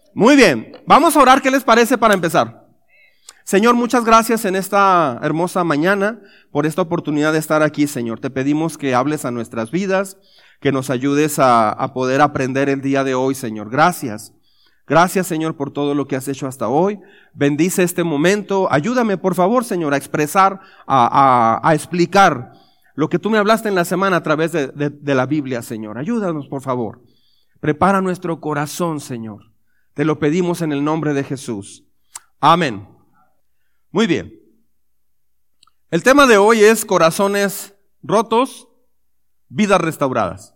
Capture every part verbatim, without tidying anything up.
Muy bien, vamos a orar, ¿qué les parece para empezar? Señor, muchas gracias en esta hermosa mañana por esta oportunidad de estar aquí, Señor. Te pedimos que hables a nuestras vidas, que nos ayudes a, a poder aprender el día de hoy, Señor. Gracias. Gracias, Señor, por todo lo que has hecho hasta hoy. Bendice este momento. Ayúdame, por favor, Señor, a expresar, a, a, a explicar lo que tú me hablaste en la semana a través de, de, de la Biblia, Señor. Ayúdanos, por favor. Prepara nuestro corazón, Señor. Te lo pedimos en el nombre de Jesús. Amén. Muy bien. El tema de hoy es corazones rotos, vidas restauradas.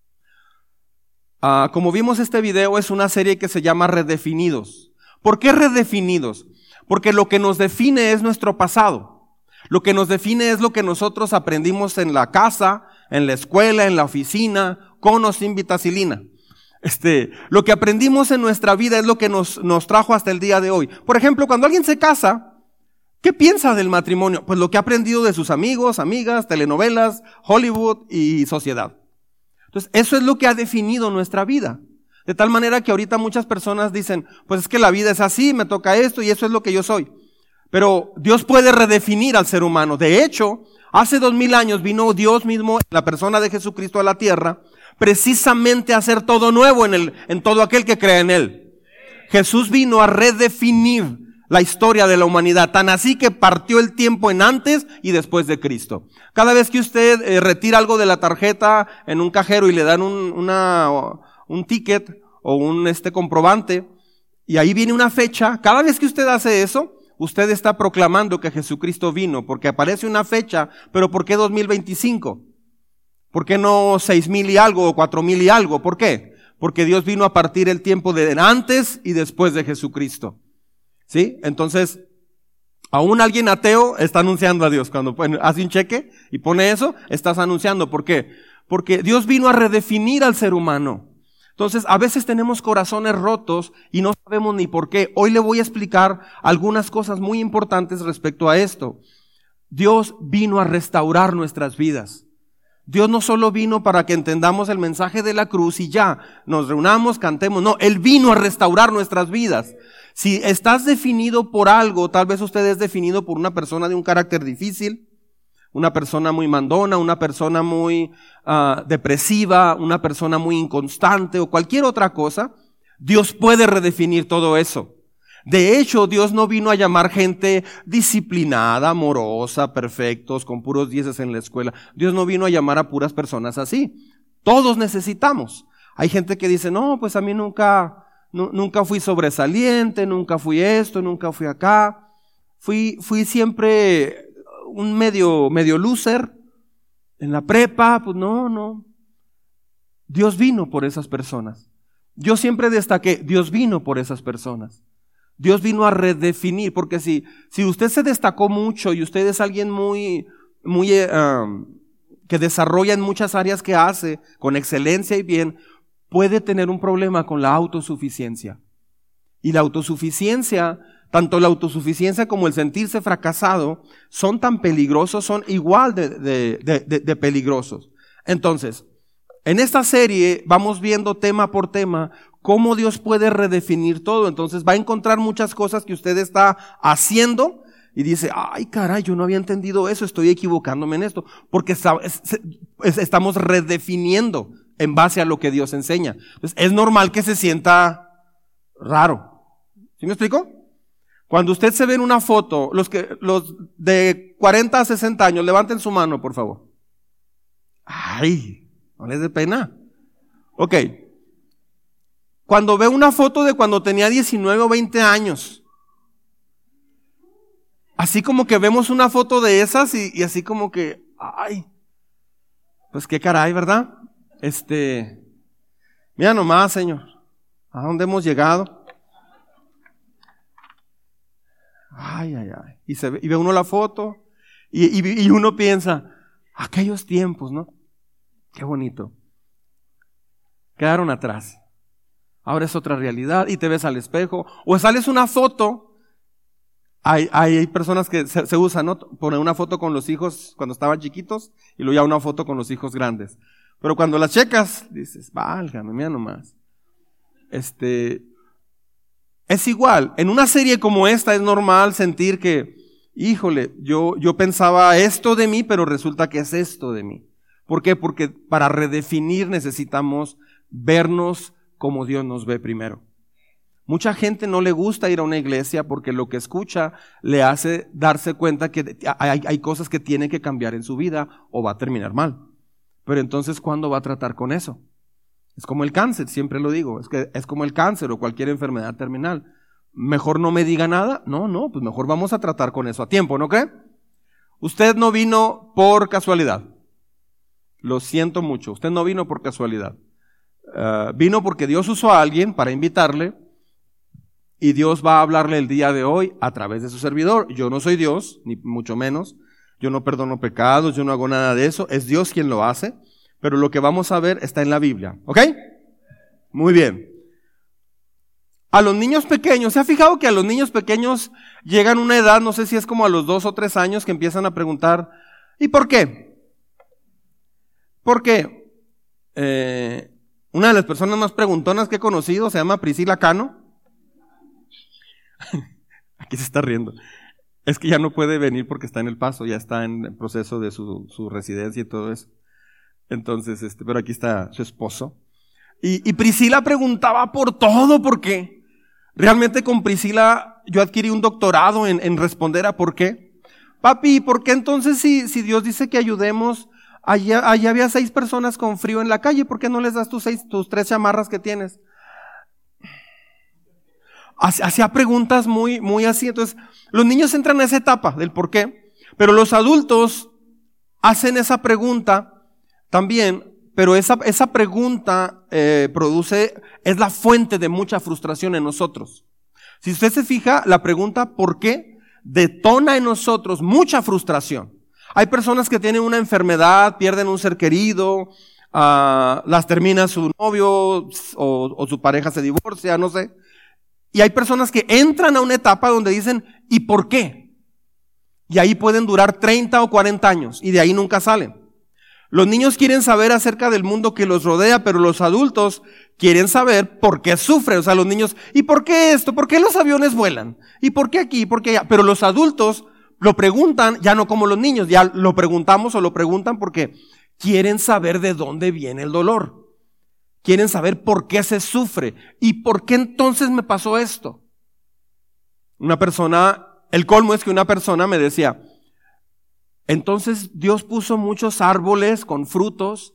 Ah, como vimos, este video es una serie que se llama Redefinidos. ¿Por qué redefinidos? Porque lo que nos define es nuestro pasado. Lo que nos define es lo que nosotros aprendimos en la casa, en la escuela, en la oficina, con o sin vitacilina. Este, lo que aprendimos en nuestra vida es lo que nos, nos trajo hasta el día de hoy. Por ejemplo, cuando alguien se casa, ¿qué piensa del matrimonio? Pues lo que ha aprendido de sus amigos, amigas, telenovelas, Hollywood y sociedad. Entonces, eso es lo que ha definido nuestra vida. De tal manera que ahorita muchas personas dicen, pues es que la vida es así, me toca esto y eso es lo que yo soy. Pero Dios puede redefinir al ser humano. De hecho, hace dos mil años vino Dios mismo, la persona de Jesucristo a la tierra, precisamente a hacer todo nuevo en el, en todo aquel que cree en Él. Jesús vino a redefinir la historia de la humanidad, tan así que partió el tiempo en antes y después de Cristo. Cada vez que usted eh, retira algo de la tarjeta en un cajero y le dan un, una, un ticket o un este comprobante, y ahí viene una fecha, cada vez que usted hace eso, usted está proclamando que Jesucristo vino, porque aparece una fecha, pero ¿por qué dos mil veinticinco? ¿Por qué no seis mil y algo o cuatro mil y algo? ¿Por qué? Porque Dios vino a partir el tiempo de antes y después de Jesucristo. ¿Sí? Entonces, aún alguien ateo está anunciando a Dios. Cuando hace un cheque y pone eso, estás anunciando. ¿Por qué? Porque Dios vino a redefinir al ser humano. Entonces, a veces tenemos corazones rotos y no sabemos ni por qué. Hoy le voy a explicar algunas cosas muy importantes respecto a esto. Dios vino a restaurar nuestras vidas. Dios no solo vino para que entendamos el mensaje de la cruz y ya, nos reunamos, cantemos. No, Él vino a restaurar nuestras vidas. Si estás definido por algo, tal vez usted es definido por una persona de un carácter difícil, una persona muy mandona, una persona muy uh, depresiva, una persona muy inconstante o cualquier otra cosa, Dios puede redefinir todo eso. De hecho, Dios no vino a llamar gente disciplinada, amorosa, perfectos, con puros dieces en la escuela. Dios no vino a llamar a puras personas así. Todos necesitamos. Hay gente que dice, no, pues a mí nunca... No, nunca fui sobresaliente, nunca fui esto, nunca fui acá. Fui, fui siempre un medio, medio loser. En la prepa, pues no, no. Dios vino por esas personas. Yo siempre destaqué, Dios vino por esas personas. Dios vino a redefinir, porque si, si usted se destacó mucho y usted es alguien muy, muy, um, que desarrolla en muchas áreas que hace, con excelencia y bien, puede tener un problema con la autosuficiencia. Y la autosuficiencia, tanto la autosuficiencia como el sentirse fracasado, son tan peligrosos, son igual de, de, de, de, de peligrosos. Entonces, en esta serie vamos viendo tema por tema cómo Dios puede redefinir todo. Entonces va a encontrar muchas cosas que usted está haciendo y dice, ay caray, yo no había entendido eso, estoy equivocándome en esto, porque estamos redefiniendo en base a lo que Dios enseña. Entonces, es normal que se sienta raro. ¿Sí me explico? Cuando usted se ve en una foto, los que, los de cuarenta a sesenta años, levanten su mano, por favor. Ay, no les dé pena. Ok. Cuando ve una foto de cuando tenía diecinueve o veinte años, así como que vemos una foto de esas y, y así como que, ay, pues qué caray, ¿verdad? Este, mira nomás, Señor, ¿a dónde hemos llegado? Ay, ay, ay. Y, se ve, y ve uno la foto y, y, y uno piensa, aquellos tiempos, ¿no? Qué bonito. Quedaron atrás. Ahora es otra realidad y te ves al espejo. O sales una foto. Hay, hay personas que se, se usan, ¿no? Poner una foto con los hijos cuando estaban chiquitos y luego ya una foto con los hijos grandes. Pero cuando las checas, dices, válgame, mira nomás. Este, Es igual, en una serie como esta es normal sentir que, híjole, yo, yo pensaba esto de mí, pero resulta que es esto de mí. ¿Por qué? Porque para redefinir necesitamos vernos como Dios nos ve primero. Mucha gente no le gusta ir a una iglesia porque lo que escucha le hace darse cuenta que hay, hay cosas que tiene que cambiar en su vida o va a terminar mal. Pero entonces, ¿cuándo va a tratar con eso? Es como el cáncer, siempre lo digo, es que es como el cáncer o cualquier enfermedad terminal. Mejor no me diga nada, no, no, pues mejor vamos a tratar con eso a tiempo, ¿no cree? Usted no vino por casualidad. Lo siento mucho, usted no vino por casualidad. Uh, vino porque Dios usó a alguien para invitarle y Dios va a hablarle el día de hoy a través de su servidor. Yo no soy Dios, ni mucho menos. Yo no perdono pecados, yo no hago nada de eso. Es Dios quien lo hace. Pero lo que vamos a ver está en la Biblia, ¿ok? Muy bien. A los niños pequeños, ¿se ha fijado que a los niños pequeños llegan a una edad, no sé si es como a los dos o tres años, que empiezan a preguntar, ¿y por qué? ¿Por qué? Eh, una de las personas más preguntonas que he conocido se llama Priscila Cano. Aquí se está riendo. Es que ya no puede venir porque está en El Paso, ya está en el proceso de su, su residencia y todo eso. Entonces, este, pero aquí está su esposo. Y, y Priscila preguntaba por todo, ¿por qué? Realmente con Priscila yo adquirí un doctorado en, en responder a por qué. Papi, ¿por qué entonces si, si Dios dice que ayudemos, allá, allá había seis personas con frío en la calle, ¿por qué no les das tus seis, tus tres chamarras que tienes? Hacía preguntas muy, muy así. Entonces, los niños entran a esa etapa del por qué, pero los adultos hacen esa pregunta también, pero esa, esa pregunta eh, produce, es la fuente de mucha frustración en nosotros. Si usted se fija, la pregunta ¿por qué? Detona en nosotros mucha frustración. Hay personas que tienen una enfermedad, pierden un ser querido, uh, las termina su novio o, o su pareja se divorcia, no sé. Y hay personas que entran a una etapa donde dicen ¿y por qué? Y ahí pueden durar treinta o cuarenta años y de ahí nunca salen. Los niños quieren saber acerca del mundo que los rodea, pero los adultos quieren saber por qué sufren. O sea, los niños, ¿y por qué esto? ¿Por qué los aviones vuelan? ¿Y por qué aquí? ¿Por qué allá? Pero los adultos lo preguntan, ya no como los niños, ya lo preguntamos o lo preguntan porque quieren saber de dónde viene el dolor. Quieren saber por qué se sufre. ¿Y por qué entonces me pasó esto? Una persona, el colmo es que una persona me decía, entonces Dios puso muchos árboles con frutos,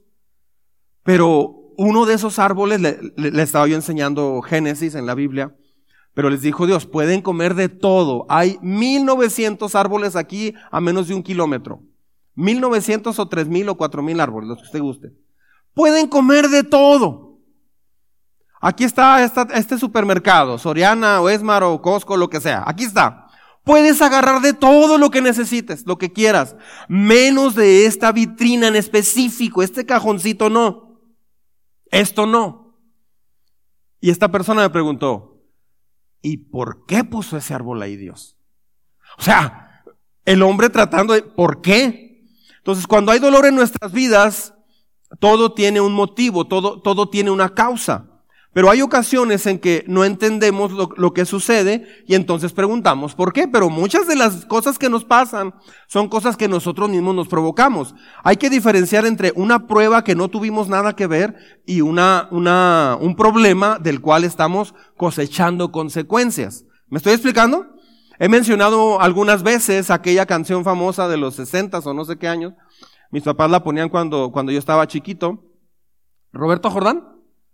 pero uno de esos árboles, le, le, le estaba yo enseñando Génesis en la Biblia, pero les dijo Dios, pueden comer de todo. Hay mil novecientos árboles aquí a menos de un kilómetro. Mil novecientos o tres mil o cuatro mil árboles, los que usted guste. Pueden comer de todo. Aquí está esta, este supermercado, Soriana o Esmar o Costco, lo que sea. Aquí está. Puedes agarrar de todo lo que necesites, lo que quieras, menos de esta vitrina en específico, este cajoncito no, esto no. Y esta persona me preguntó, ¿y por qué puso ese árbol ahí Dios? O sea, el hombre tratando de, ¿por qué? Entonces, cuando hay dolor en nuestras vidas, todo tiene un motivo, todo, todo tiene una causa. Pero hay ocasiones en que no entendemos lo, lo que sucede y entonces preguntamos ¿por qué? Pero muchas de las cosas que nos pasan son cosas que nosotros mismos nos provocamos. Hay que diferenciar entre una prueba que no tuvimos nada que ver y una, una, un problema del cual estamos cosechando consecuencias. ¿Me estoy explicando? He mencionado algunas veces aquella canción famosa de los sesentas o no sé qué años. Mis papás la ponían cuando, cuando yo estaba chiquito. ¿Roberto Jordán?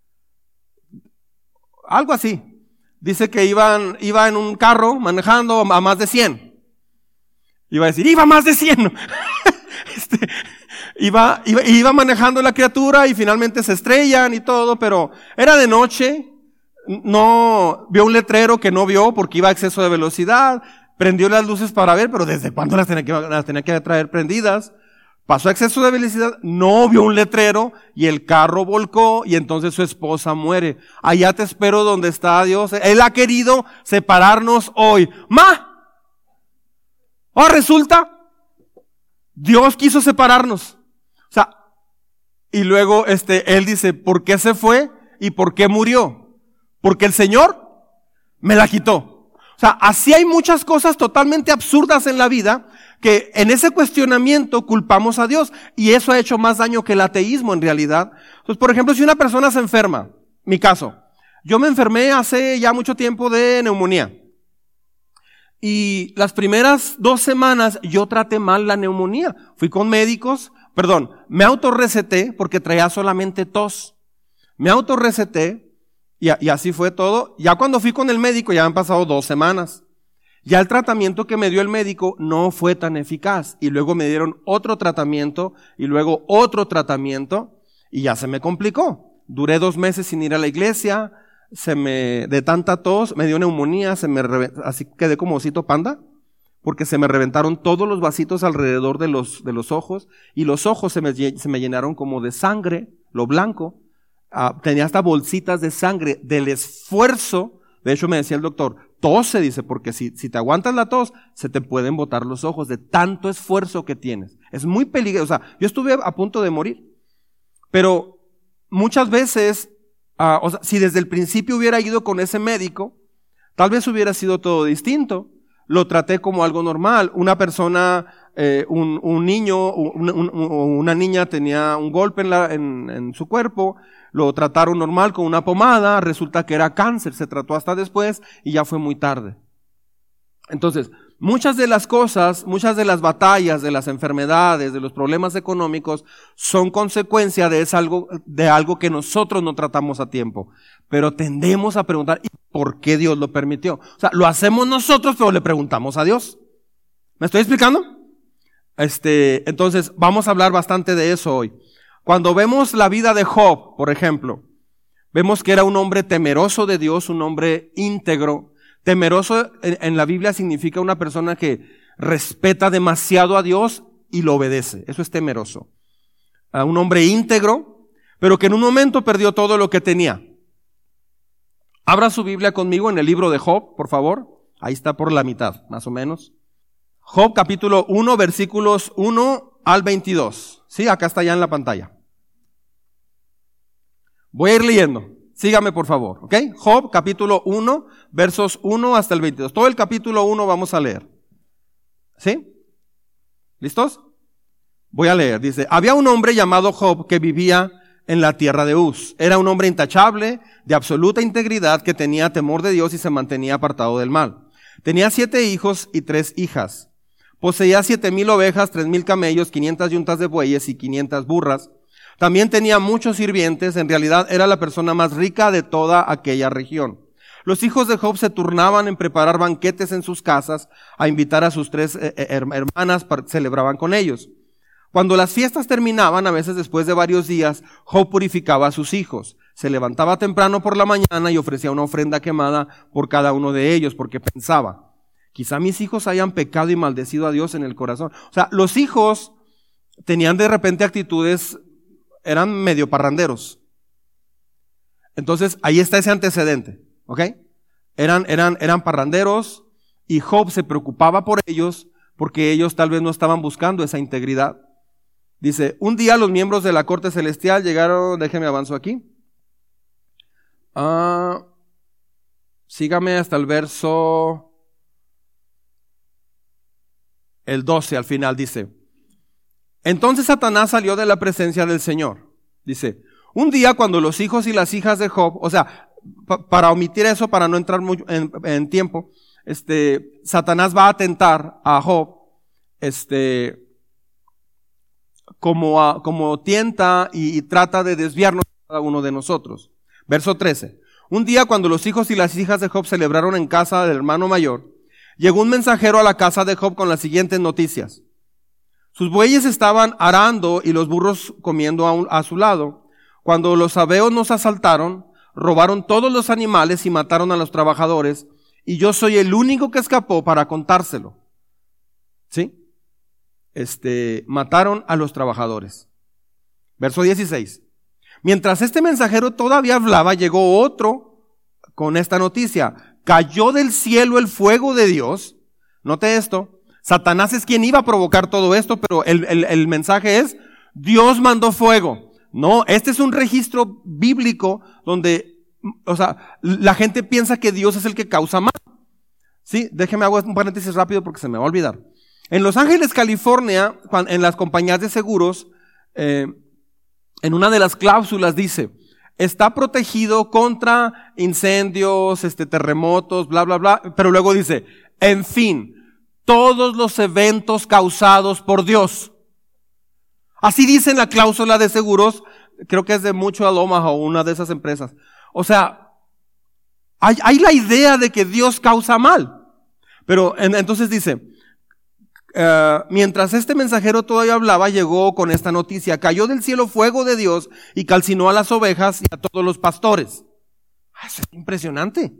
Algo así. Dice que iban, iba en un carro manejando a más de cien. Iba a decir, iba a más de cien. este, iba, iba, iba manejando la criatura y finalmente se estrellan y todo, pero era de noche. No vio un letrero que no vio porque iba a exceso de velocidad. Prendió las luces para ver, pero ¿desde cuándo las tenía que, las tenía que traer prendidas? Pasó a exceso de velocidad, no vio un letrero y el carro volcó y entonces su esposa muere. Allá te espero donde está Dios. Él ha querido separarnos hoy. ¡Ma! Oh, resulta, Dios quiso separarnos. O sea, y luego este, él dice, ¿por qué se fue y por qué murió? Porque el Señor me la quitó. O sea, así hay muchas cosas totalmente absurdas en la vida que en ese cuestionamiento culpamos a Dios, y eso ha hecho más daño que el ateísmo en realidad. Entonces, por ejemplo, si una persona se enferma, mi caso, yo me enfermé hace ya mucho tiempo de neumonía, y las primeras dos semanas yo traté mal la neumonía. Fui con médicos, perdón, me autorreceté porque traía solamente tos. Me autorreceté y, y así fue todo. Ya cuando fui con el médico ya han pasado dos semanas. Ya el tratamiento que me dio el médico no fue tan eficaz. Y luego me dieron otro tratamiento y luego otro tratamiento y ya se me complicó. Duré dos meses sin ir a la iglesia. Se me, de tanta tos, me dio neumonía, se me reventó, así quedé como osito panda, porque se me reventaron todos los vasitos alrededor de los, de los ojos, y los ojos se me, se me llenaron como de sangre, lo blanco, ah, tenía hasta bolsitas de sangre del esfuerzo. De hecho me decía el doctor, tose, dice, porque si, si te aguantas la tos, se te pueden botar los ojos de tanto esfuerzo que tienes. Es muy peligroso. O sea, yo estuve a punto de morir, pero muchas veces, Uh, o sea, si desde el principio hubiera ido con ese médico, tal vez hubiera sido todo distinto. Lo traté como algo normal. Una persona, eh, un, un niño, un, un, una niña tenía un golpe en, la, en, en su cuerpo, lo trataron normal con una pomada, resulta que era cáncer, se trató hasta después y ya fue muy tarde. Entonces, muchas de las cosas, muchas de las batallas, de las enfermedades, de los problemas económicos, son consecuencia de, es algo, de algo que nosotros no tratamos a tiempo. Pero tendemos a preguntar, ¿y por qué Dios lo permitió? O sea, lo hacemos nosotros, pero le preguntamos a Dios. ¿Me estoy explicando? Este, entonces, vamos a hablar bastante de eso hoy. Cuando vemos la vida de Job, por ejemplo, vemos que era un hombre temeroso de Dios, un hombre íntegro. Temeroso en la Biblia significa una persona que respeta demasiado a Dios y lo obedece. Eso es temeroso. A un hombre íntegro, pero que en un momento perdió todo lo que tenía. Abra su Biblia conmigo en el libro de Job, por favor. Ahí está por la mitad, más o menos. Job capítulo uno, versículos uno al veintidós. Sí, acá está ya en la pantalla. Voy a ir leyendo. Sígame por favor, ¿ok? Job capítulo uno, versos uno hasta el veintidós. Todo el capítulo uno vamos a leer. ¿Sí? ¿Listos? Voy a leer. Dice, había un hombre llamado Job que vivía en la tierra de Uz. Era un hombre intachable, de absoluta integridad, que tenía temor de Dios y se mantenía apartado del mal. Tenía siete hijos y tres hijas. Poseía siete mil ovejas, tres mil camellos, quinientas yuntas de bueyes y quinientas burras. También tenía muchos sirvientes. En realidad era la persona más rica de toda aquella región. Los hijos de Job se turnaban en preparar banquetes en sus casas, a invitar a sus tres eh, hermanas, para, celebraban con ellos. Cuando las fiestas terminaban, a veces después de varios días, Job purificaba a sus hijos. Se levantaba temprano por la mañana y ofrecía una ofrenda quemada por cada uno de ellos, porque pensaba, quizá mis hijos hayan pecado y maldecido a Dios en el corazón. O sea, los hijos tenían de repente actitudes, eran medio parranderos. Entonces, ahí está ese antecedente, ¿ok? Eran, eran, eran parranderos, y Job se preocupaba por ellos, porque ellos tal vez no estaban buscando esa integridad. Dice, un día los miembros de la corte celestial llegaron, déjeme avanzo aquí. Ah, sígame hasta el verso, el doce al final, dice. Entonces Satanás salió de la presencia del Señor. Dice, un día cuando los hijos y las hijas de Job, o sea, pa, para omitir eso, para no entrar mucho en, en tiempo, este, Satanás va a tentar a Job, este, como, a, como tienta y, y trata de desviarnos a cada uno de nosotros. Verso trece. Un día cuando los hijos y las hijas de Job celebraron en casa del hermano mayor, llegó un mensajero a la casa de Job con las siguientes noticias. Sus bueyes estaban arando y los burros comiendo a, un, a su lado. Cuando los sabeos nos asaltaron, robaron todos los animales y mataron a los trabajadores, y yo soy el único que escapó para contárselo. ¿Sí? Este, mataron a los trabajadores. Verso dieciséis. Mientras este mensajero todavía hablaba, llegó otro con esta noticia. Cayó del cielo el fuego de Dios. Note esto. Satanás es quien iba a provocar todo esto, pero el, el, el mensaje es, Dios mandó fuego. No, este es un registro bíblico donde o sea, la gente piensa que Dios es el que causa mal. Sí, déjeme hago un paréntesis rápido porque se me va a olvidar. En Los Ángeles, California, en las compañías de seguros, eh, en una de las cláusulas dice, está protegido contra incendios, este, terremotos, bla, bla, bla, pero luego dice, en fin, todos los eventos causados por Dios. Así dice en la cláusula de seguros, creo que es de Mutual Omaha o una de esas empresas. O sea, hay, hay la idea de que Dios causa mal. Pero en, entonces dice, uh, mientras este mensajero todavía hablaba, llegó con esta noticia, cayó del cielo fuego de Dios y calcinó a las ovejas y a todos los pastores. Ah, eso es impresionante.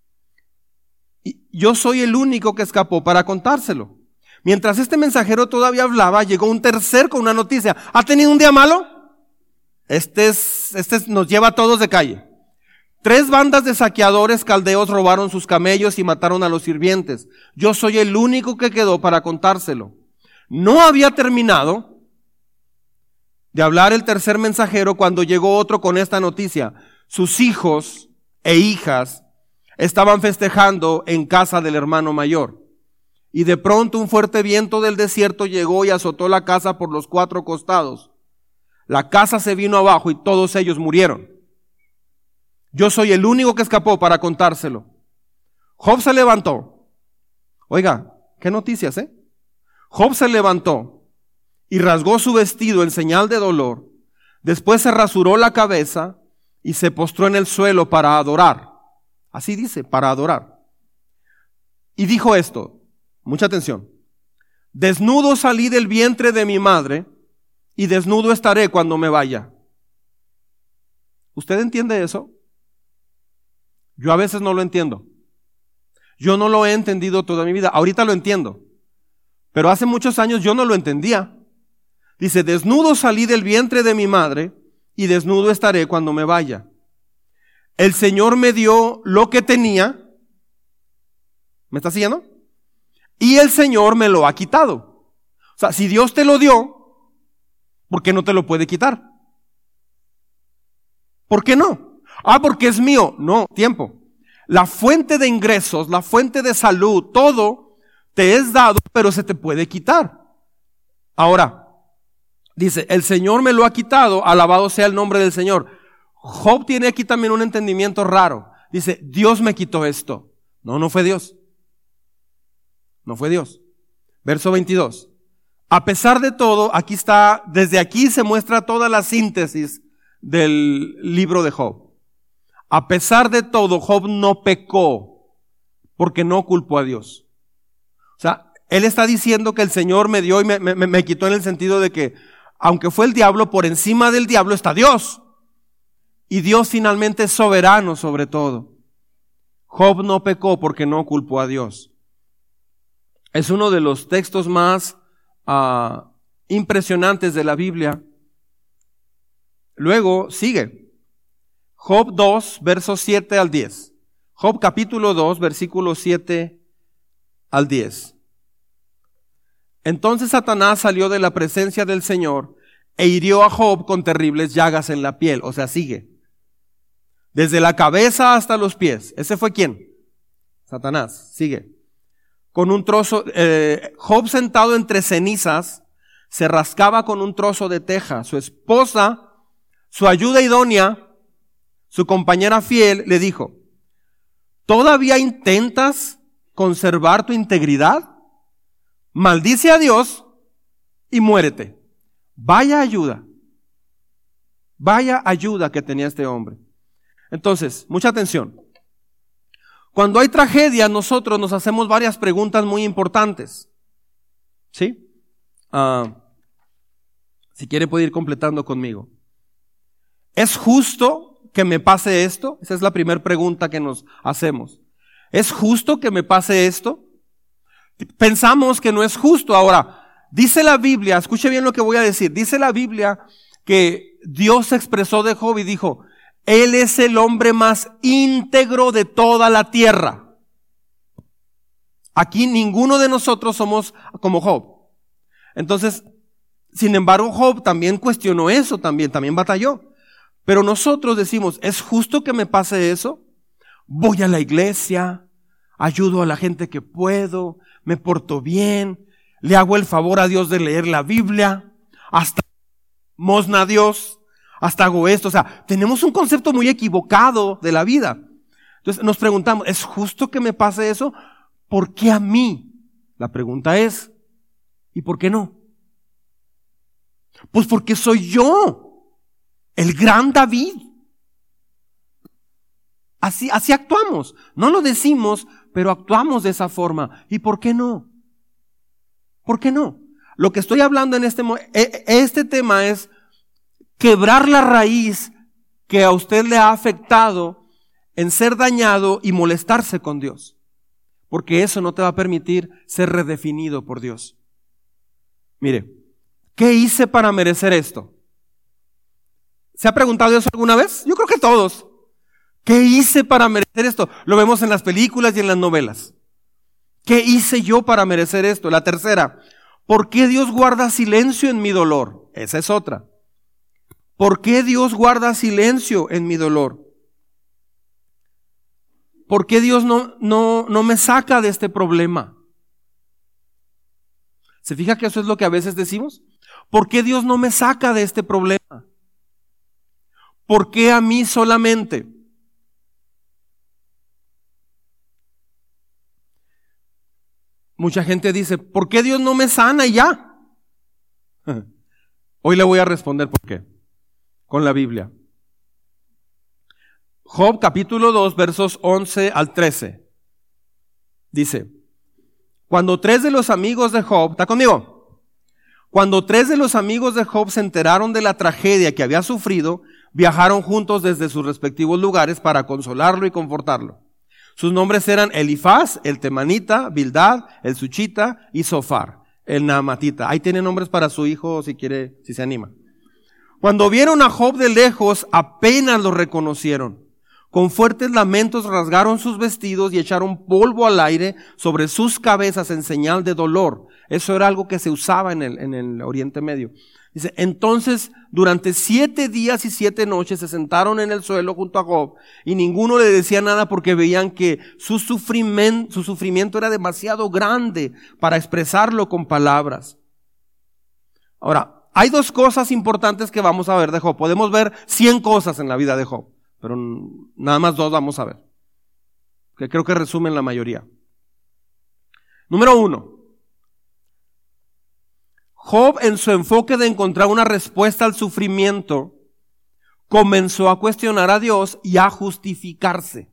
Y yo soy el único que escapó para contárselo. Mientras este mensajero todavía hablaba, llegó un tercer con una noticia. ¿Ha tenido un día malo? Este, es, este es, nos lleva a todos de calle. Tres bandas de saqueadores caldeos robaron sus camellos y mataron a los sirvientes. Yo soy el único que quedó para contárselo. No había terminado de hablar el tercer mensajero cuando llegó otro con esta noticia. Sus hijos e hijas estaban festejando en casa del hermano mayor. Y de pronto un fuerte viento del desierto llegó y azotó la casa por los cuatro costados. La casa se vino abajo y todos ellos murieron. Yo soy el único que escapó para contárselo. Job se levantó. Oiga, qué noticias, ¿eh? Job se levantó y rasgó su vestido en señal de dolor. Después se rasuró la cabeza y se postró en el suelo para adorar. Así dice, para adorar. Y dijo esto, mucha atención. Desnudo salí del vientre de mi madre y desnudo estaré cuando me vaya. ¿Usted entiende eso? Yo a veces no lo entiendo. Yo no lo he entendido toda mi vida. Ahorita lo entiendo. Pero hace muchos años yo no lo entendía. Dice, desnudo salí del vientre de mi madre y desnudo estaré cuando me vaya. El Señor me dio lo que tenía. ¿Me está siguiendo? Y el Señor me lo ha quitado. O sea, si Dios te lo dio, ¿por qué no te lo puede quitar? ¿Por qué no? Ah, porque es mío. No, tiempo. La fuente de ingresos, la fuente de salud, todo te es dado, pero se te puede quitar. Ahora, dice, el Señor me lo ha quitado, alabado sea el nombre del Señor. Job tiene aquí también un entendimiento raro. Dice, Dios me quitó esto. No, no fue Dios. No fue Dios. Verso veintidós. A pesar de todo, aquí está, desde aquí se muestra toda la síntesis del libro de Job. A pesar de todo, Job no pecó porque no culpó a Dios. O sea, él está diciendo que el Señor me dio y me, me, me quitó en el sentido de que, aunque fue el diablo, por encima del diablo está Dios. Y Dios finalmente es soberano sobre todo. Job no pecó porque no culpó a Dios. Es uno de los textos más uh, impresionantes de la Biblia. Luego sigue. Job dos, versos siete al diez. Job capítulo dos, versículos siete al diez. Entonces Satanás salió de la presencia del Señor e hirió a Job con terribles llagas en la piel. O sea, sigue. Desde la cabeza hasta los pies. ¿Ese fue quién? Satanás. Sigue. Con un trozo, eh, Job sentado entre cenizas, se rascaba con un trozo de teja. Su esposa, su ayuda idónea, su compañera fiel, le dijo, ¿todavía intentas conservar tu integridad? Maldice a Dios y muérete. Vaya ayuda. Vaya ayuda que tenía este hombre. Entonces, mucha atención. Cuando hay tragedia, nosotros nos hacemos varias preguntas muy importantes. ¿Sí? Uh, si quiere puede ir completando conmigo. ¿Es justo que me pase esto? Esa es la primera pregunta que nos hacemos. ¿Es justo que me pase esto? Pensamos que no es justo. Ahora, dice la Biblia, escuche bien lo que voy a decir, dice la Biblia que Dios se expresó de Job y dijo, Él es el hombre más íntegro de toda la tierra. Aquí ninguno de nosotros somos como Job. Entonces, sin embargo, Job también cuestionó eso, también, también batalló. Pero nosotros decimos, ¿es justo que me pase eso? Voy a la iglesia, ayudo a la gente que puedo, me porto bien, le hago el favor a Dios de leer la Biblia, hasta mosna a Dios, hasta hago esto. O sea, tenemos un concepto muy equivocado de la vida. Entonces nos preguntamos, ¿es justo que me pase eso? ¿Por qué a mí? La pregunta es, ¿y por qué no? Pues porque soy yo, el gran David. Así, así actuamos. No lo decimos, pero actuamos de esa forma. ¿Y por qué no? ¿Por qué no? Lo que estoy hablando en este, este tema es quebrar la raíz que a usted le ha afectado en ser dañado y molestarse con Dios. Porque eso no te va a permitir ser redefinido por Dios. Mire, ¿qué hice para merecer esto? ¿Se ha preguntado eso alguna vez? Yo creo que todos. ¿Qué hice para merecer esto? Lo vemos en las películas y en las novelas. ¿Qué hice yo para merecer esto? La tercera, ¿por qué Dios guarda silencio en mi dolor? Esa es otra. ¿Por qué Dios guarda silencio en mi dolor? ¿Por qué Dios no, no, no me saca de este problema? ¿Se fija que eso es lo que a veces decimos? ¿Por qué Dios no me saca de este problema? ¿Por qué a mí solamente? Mucha gente dice, ¿por qué Dios no me sana y ya? Hoy le voy a responder por qué. Con la Biblia. Job capítulo dos, versos once al trece. Dice, cuando tres de los amigos de Job, ¿está conmigo? Cuando tres de los amigos de Job se enteraron de la tragedia que había sufrido, viajaron juntos desde sus respectivos lugares para consolarlo y confortarlo. Sus nombres eran Elifaz, el temanita, Bildad, el suchita y Zofar, el naamatita. Ahí tiene nombres para su hijo si quiere, si se anima. Cuando vieron a Job de lejos, apenas lo reconocieron. Con fuertes lamentos rasgaron sus vestidos y echaron polvo al aire sobre sus cabezas en señal de dolor. Eso era algo que se usaba en el, en el Oriente Medio. Dice, entonces durante siete días y siete noches se sentaron en el suelo junto a Job y ninguno le decía nada porque veían que su sufrimiento, su sufrimiento era demasiado grande para expresarlo con palabras. Ahora, hay dos cosas importantes que vamos a ver de Job. Podemos ver cien cosas en la vida de Job, pero nada más dos vamos a ver, que creo que resumen la mayoría. Número uno. Job, en su enfoque de encontrar una respuesta al sufrimiento, comenzó a cuestionar a Dios y a justificarse.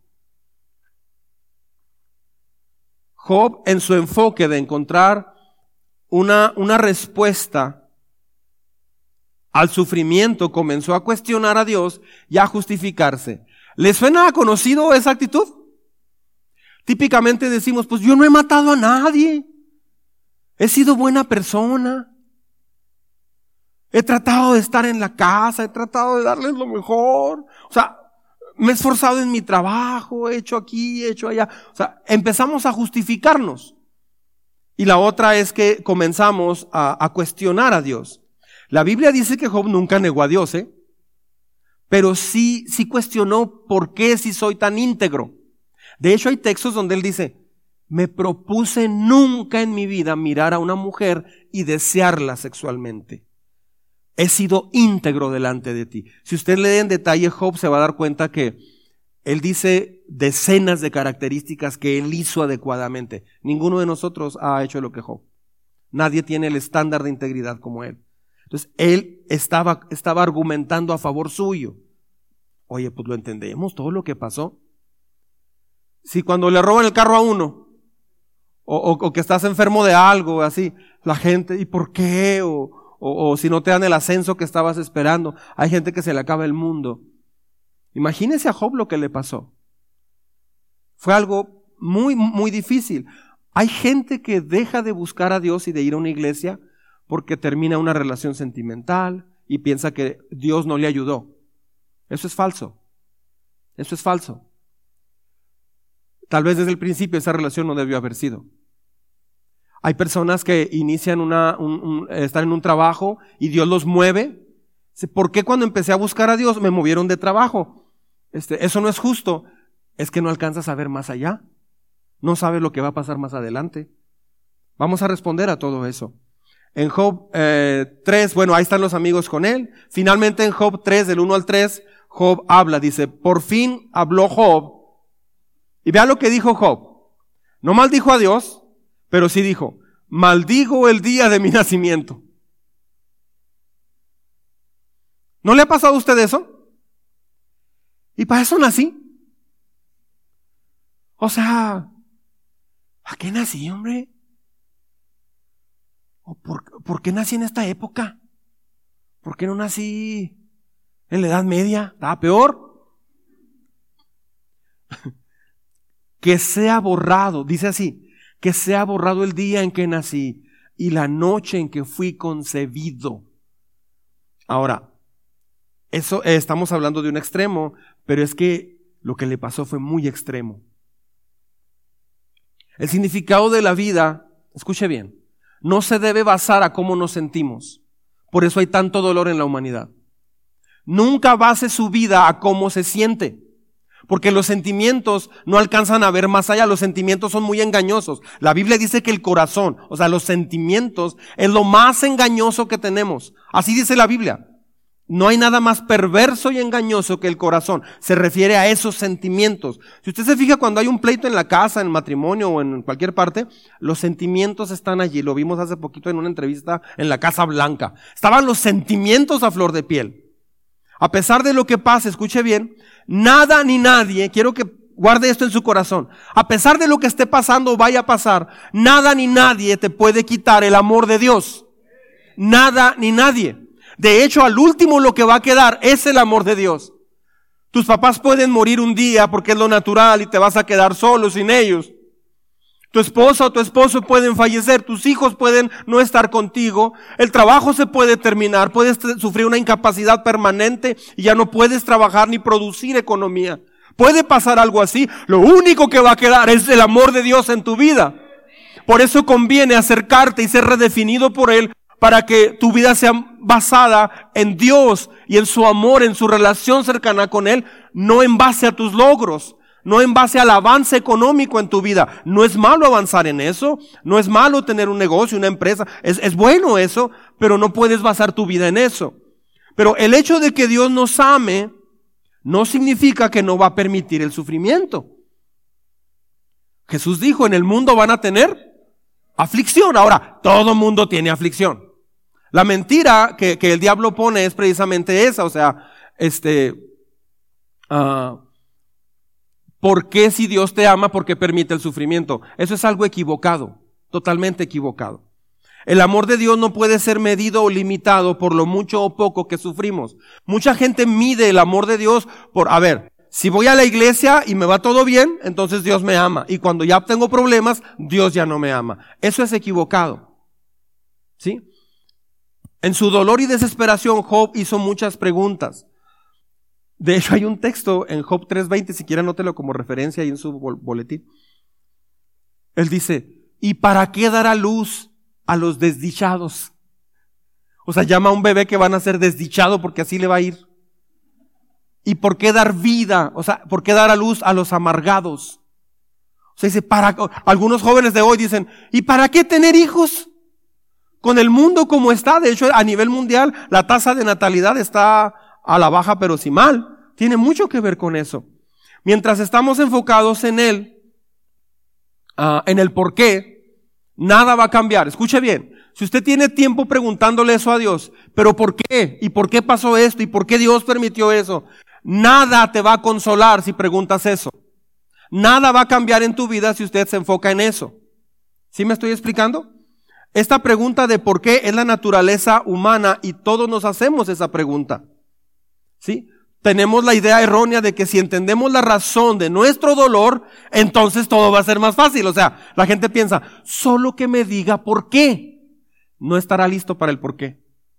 Job, en su enfoque de encontrar una, una respuesta al sufrimiento, comenzó a cuestionar a Dios y a justificarse. ¿Le suena conocido esa actitud? Típicamente decimos, pues yo no he matado a nadie, he sido buena persona. He tratado de estar en la casa, he tratado de darles lo mejor. O sea, me he esforzado en mi trabajo, he hecho aquí, he hecho allá. O sea, empezamos a justificarnos. Y la otra es que comenzamos a, a cuestionar a Dios. La Biblia dice que Job nunca negó a Dios, ¿eh? Pero sí, sí cuestionó por qué si soy tan íntegro. De hecho, hay textos donde él dice, me propuse nunca en mi vida mirar a una mujer y desearla sexualmente. He sido íntegro delante de ti. Si usted lee en detalle Job, se va a dar cuenta que él dice decenas de características que él hizo adecuadamente. Ninguno de nosotros ha hecho lo que Job. Nadie tiene el estándar de integridad como él. Entonces, él estaba, estaba argumentando a favor suyo. Oye, pues lo entendemos, todo lo que pasó. Si cuando le roban el carro a uno, o, o, o que estás enfermo de algo, así, la gente, ¿y por qué? O... O, o si no te dan el ascenso que estabas esperando. Hay gente que se le acaba el mundo. Imagínese a Job lo que le pasó. Fue algo muy, muy difícil. Hay gente que deja de buscar a Dios y de ir a una iglesia porque termina una relación sentimental y piensa que Dios no le ayudó. Eso es falso. Eso es falso. Tal vez desde el principio esa relación no debió haber sido. Hay personas que inician una, un, un, están en un trabajo y Dios los mueve ¿Por qué cuando empecé a buscar a Dios me movieron de trabajo? Este, eso no es justo. Es que no alcanzas a ver más allá. No sabes lo que va a pasar más adelante. Vamos a responder a todo eso. En Job eh, tres, bueno, ahí están los amigos con él. Finalmente en Job tres, del uno al tres, Job habla, dice, por fin habló Job. Y vea lo que dijo Job. No maldijo a Dios, pero sí dijo, maldigo el día de mi nacimiento. ¿No le ha pasado a usted eso? Y para eso nací. O sea, ¿a qué nací, hombre? ¿O por, por qué nací en esta época? ¿Por qué no nací en la Edad Media? ¿Estaba peor? Que sea borrado, dice así, que sea borrado el día en que nací y la noche en que fui concebido. Ahora, eso eh, estamos hablando de un extremo, pero es que lo que le pasó fue muy extremo. El significado de la vida, escuche bien, no se debe basar a cómo nos sentimos. Por eso hay tanto dolor en la humanidad. Nunca base su vida a cómo se siente, porque los sentimientos no alcanzan a ver más allá. Los sentimientos son muy engañosos. La Biblia dice que el corazón, o sea, los sentimientos, es lo más engañoso que tenemos. Así dice la Biblia. No hay nada más perverso y engañoso que el corazón. Se refiere a esos sentimientos. Si usted se fija cuando hay un pleito en la casa, en el matrimonio o en cualquier parte, los sentimientos están allí. Lo vimos hace poquito en una entrevista en la Casa Blanca. Estaban los sentimientos a flor de piel. A pesar de lo que pase, escuche bien, nada ni nadie, quiero que guarde esto en su corazón, a pesar de lo que esté pasando o vaya a pasar, nada ni nadie te puede quitar el amor de Dios. Nada ni nadie. De hecho, al último lo que va a quedar es el amor de Dios. Tus papás pueden morir un día porque es lo natural y te vas a quedar solo sin ellos. Tu esposa o tu esposo pueden fallecer, tus hijos pueden no estar contigo, el trabajo se puede terminar, puedes sufrir una incapacidad permanente y ya no puedes trabajar ni producir economía. Puede pasar algo así. Lo único que va a quedar es el amor de Dios en tu vida. Por eso conviene acercarte y ser redefinido por Él, para que tu vida sea basada en Dios y en su amor, en su relación cercana con Él, no en base a tus logros, no en base al avance económico en tu vida. No es malo avanzar en eso, no es malo tener un negocio, una empresa, es, es bueno eso, pero no puedes basar tu vida en eso. Pero el hecho de que Dios nos ame no significa que no va a permitir el sufrimiento. Jesús dijo, en el mundo van a tener aflicción. Ahora, todo mundo tiene aflicción. La mentira que, que el diablo pone es precisamente esa, o sea, este, uh, ¿por qué si Dios te ama, por qué permite el sufrimiento? Eso es algo equivocado, totalmente equivocado. El amor de Dios no puede ser medido o limitado por lo mucho o poco que sufrimos. Mucha gente mide el amor de Dios por, a ver, si voy a la iglesia y me va todo bien, entonces Dios me ama. Y cuando ya tengo problemas, Dios ya no me ama. Eso es equivocado. ¿Sí? En su dolor y desesperación, Job hizo muchas preguntas. De hecho, hay un texto en Job tres veinte, si quiere anótelo como referencia ahí en su boletín. Él dice, ¿y para qué dar a luz a los desdichados? O sea, llama a un bebé que van a ser desdichado porque así le va a ir. ¿Y por qué dar vida? O sea, ¿por qué dar a luz a los amargados? O sea, dice, para, algunos jóvenes de hoy dicen, ¿y para qué tener hijos? Con el mundo como está, de hecho, a nivel mundial, la tasa de natalidad está a la baja, pero sí mal. Tiene mucho que ver con eso. Mientras estamos enfocados en él, uh, en el por qué, nada va a cambiar. Escuche bien. Si usted tiene tiempo preguntándole eso a Dios, ¿pero por qué? ¿Y por qué pasó esto? ¿Y por qué Dios permitió eso? Nada te va a consolar si preguntas eso. Nada va a cambiar en tu vida si usted se enfoca en eso. ¿Sí me estoy explicando? Esta pregunta de por qué es la naturaleza humana y todos nos hacemos esa pregunta. ¿Sí? Tenemos la idea errónea de que si entendemos la razón de nuestro dolor, entonces todo va a ser más fácil. O sea, la gente piensa, solo que me diga por qué. No estará listo para el por qué.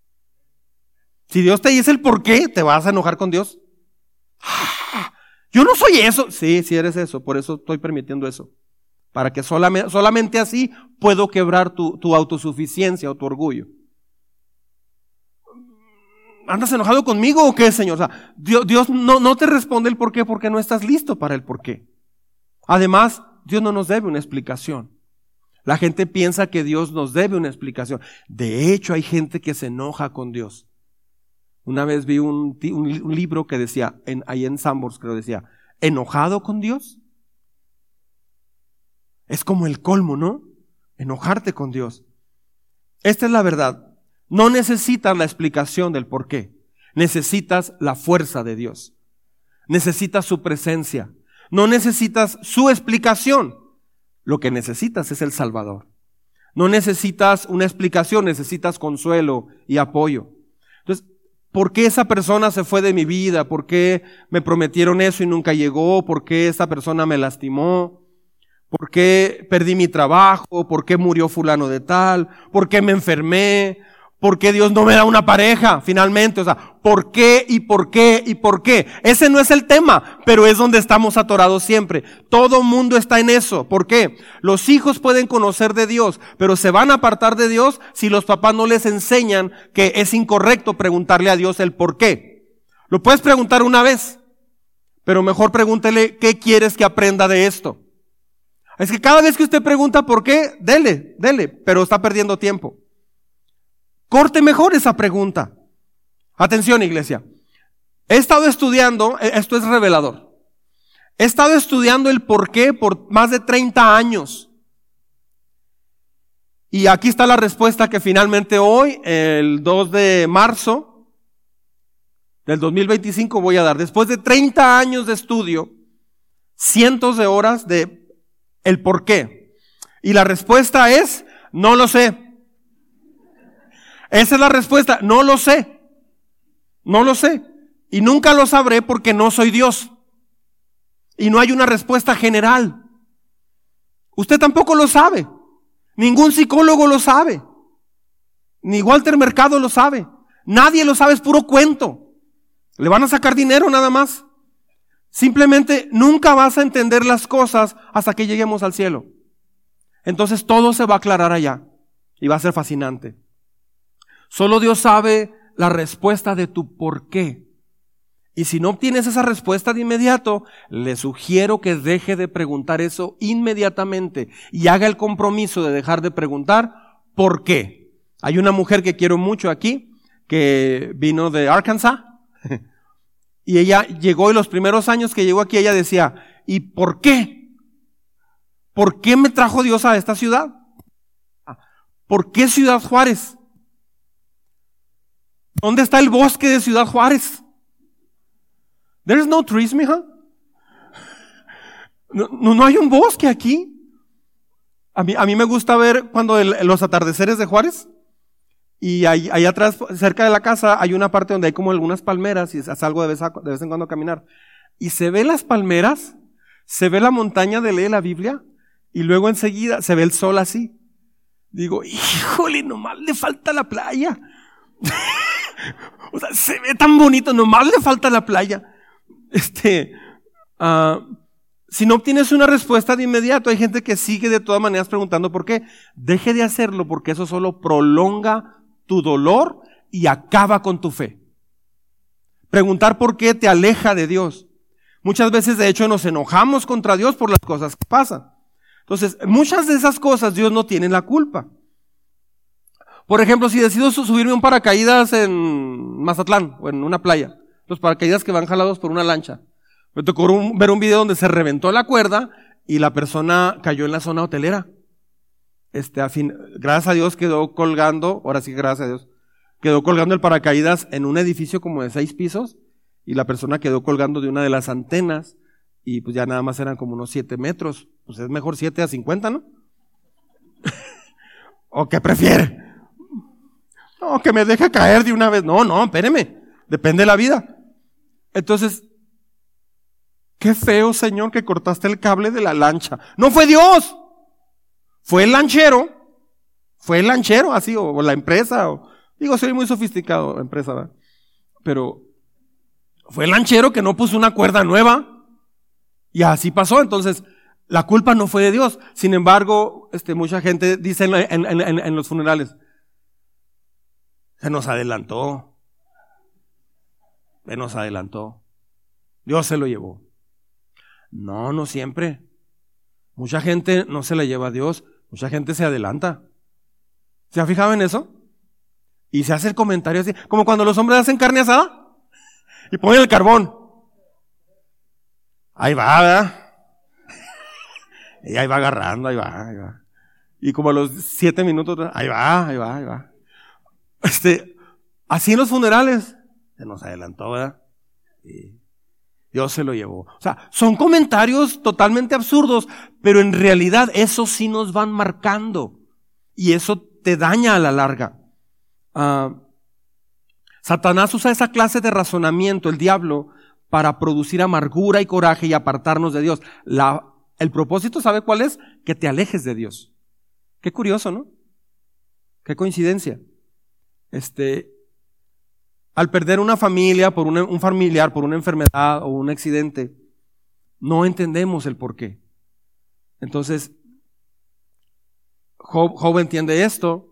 Si Dios te dice el por qué, ¿te vas a enojar con Dios? ¡Ah! Yo no soy eso. Sí, sí eres eso, por eso estoy permitiendo eso. Para que solamente, solamente así puedo quebrar tu, tu autosuficiencia o tu orgullo. ¿andas enojado conmigo o qué, Señor? O sea, Dios, Dios no, no te responde el por qué porque no estás listo para el por qué. Además, Dios no nos debe una explicación. La gente piensa que Dios nos debe una explicación. De hecho, hay gente que se enoja con Dios. Una vez vi un, un, un libro que decía, en, ahí en Sambors creo decía, ¿enojado con Dios? Es como el colmo, ¿no? Enojarte con Dios. Esta es la verdad. No necesitas la explicación del por qué. Necesitas la fuerza de Dios. Necesitas su presencia. No necesitas su explicación. Lo que necesitas es el Salvador. No necesitas una explicación, necesitas consuelo y apoyo. Entonces, ¿por qué esa persona se fue de mi vida? ¿Por qué me prometieron eso y nunca llegó? ¿Por qué esa persona me lastimó? ¿Por qué perdí mi trabajo? ¿Por qué murió fulano de tal? ¿Por qué me enfermé? ¿Por qué Dios no me da una pareja finalmente? O sea, ¿por qué y por qué y por qué? Ese no es el tema, pero es donde estamos atorados siempre. Todo mundo está en eso. ¿Por qué? Los hijos pueden conocer de Dios, pero se van a apartar de Dios si los papás no les enseñan que es incorrecto preguntarle a Dios el por qué. Lo puedes preguntar una vez, pero mejor pregúntele qué quieres que aprenda de esto. Es que cada vez que usted pregunta por qué, dele, dele, pero está perdiendo tiempo. Corte mejor esa pregunta. Atención, iglesia. He estado estudiando, esto es revelador. He estado estudiando el por qué por más de treinta años. Y aquí está la respuesta que finalmente hoy, el dos de marzo del dos mil veinticinco, voy a dar. Después de treinta años de estudio, cientos de horas de el por qué. Y la respuesta es, no lo sé. Esa es la respuesta, no lo sé, no lo sé, y nunca lo sabré porque no soy Dios, y no hay una respuesta general. Usted tampoco lo sabe, ningún psicólogo lo sabe, ni Walter Mercado lo sabe, nadie lo sabe, es puro cuento, le van a sacar dinero nada más. Simplemente nunca vas a entender las cosas hasta que lleguemos al cielo. Entonces todo se va a aclarar allá, y va a ser fascinante. Solo Dios sabe la respuesta de tu por qué. Y si no obtienes esa respuesta de inmediato, le sugiero que deje de preguntar eso inmediatamente y haga el compromiso de dejar de preguntar por qué. Hay una mujer que quiero mucho aquí, que vino de Arkansas, y ella llegó y los primeros años que llegó aquí ella decía, ¿y por qué? ¿Por qué me trajo Dios a esta ciudad? ¿Por qué Ciudad Juárez? ¿Dónde está el bosque de Ciudad Juárez? There's no trees, mija. No, no, no hay un bosque aquí. A mí, a mí me gusta ver cuando el, los atardeceres de Juárez. Y ahí, ahí atrás, cerca de la casa, hay una parte donde hay como algunas palmeras y salgo de vez, a, de vez en cuando a caminar. Y se ve las palmeras, se ve la montaña de leer la Biblia y luego enseguida se ve el sol así. Digo, híjole, nomás le falta la playa. O sea, se ve tan bonito, nomás le falta la playa. Este, uh, si no obtienes una respuesta de inmediato, hay gente que sigue de todas maneras preguntando por qué. Deje de hacerlo porque eso solo prolonga tu dolor y acaba con tu fe. Preguntar por qué te aleja de Dios. Muchas veces, de hecho, nos enojamos contra Dios por las cosas que pasan. Entonces, muchas de esas cosas Dios no tiene la culpa. Por ejemplo, si decido subirme un paracaídas en Mazatlán o en una playa, los paracaídas que van jalados por una lancha. Me tocó un, ver un video donde se reventó la cuerda y la persona cayó en la zona hotelera. Este, a fin, gracias a Dios quedó colgando, ahora sí gracias a Dios, quedó colgando el paracaídas en un edificio como de seis pisos y la persona quedó colgando de una de las antenas y pues ya nada más eran como unos siete metros. Pues es mejor siete a cincuenta, ¿no? ¿O qué prefiere? No, que me deje caer de una vez. No, no, espéreme. Depende de la vida. Entonces, qué feo, Señor, que cortaste el cable de la lancha. No fue Dios. Fue el lanchero. Fue el lanchero, así, o, o la empresa. O, digo, soy muy sofisticado, empresa, ¿verdad? Pero fue el lanchero que no puso una cuerda nueva. Y así pasó. Entonces, la culpa no fue de Dios. Sin embargo, este, mucha gente dice en, en, en, en los funerales, se nos adelantó. Él nos adelantó. Dios se lo llevó. No, no siempre. Mucha gente no se la lleva a Dios. Mucha gente se adelanta. ¿Se ha fijado en eso? Y se hace el comentario así, como cuando los hombres hacen carne asada y ponen el carbón. Ahí va, ¿verdad? Y ahí va agarrando, ahí va, ahí va. Y como a los siete minutos, ahí va, ahí va, ahí va. Este, así en los funerales, se nos adelantó, ¿verdad? Y Dios se lo llevó. O sea, son comentarios totalmente absurdos, pero en realidad esos sí nos van marcando. Y eso te daña a la larga. Uh, Satanás usa esa clase de razonamiento, el diablo, para producir amargura y coraje y apartarnos de Dios. La, el propósito, ¿sabe cuál es? Que te alejes de Dios. Qué curioso, ¿no? Qué coincidencia. Este, al perder una familia, por una, un familiar, por una enfermedad o un accidente, no entendemos el por qué. Entonces, Job, Job entiende esto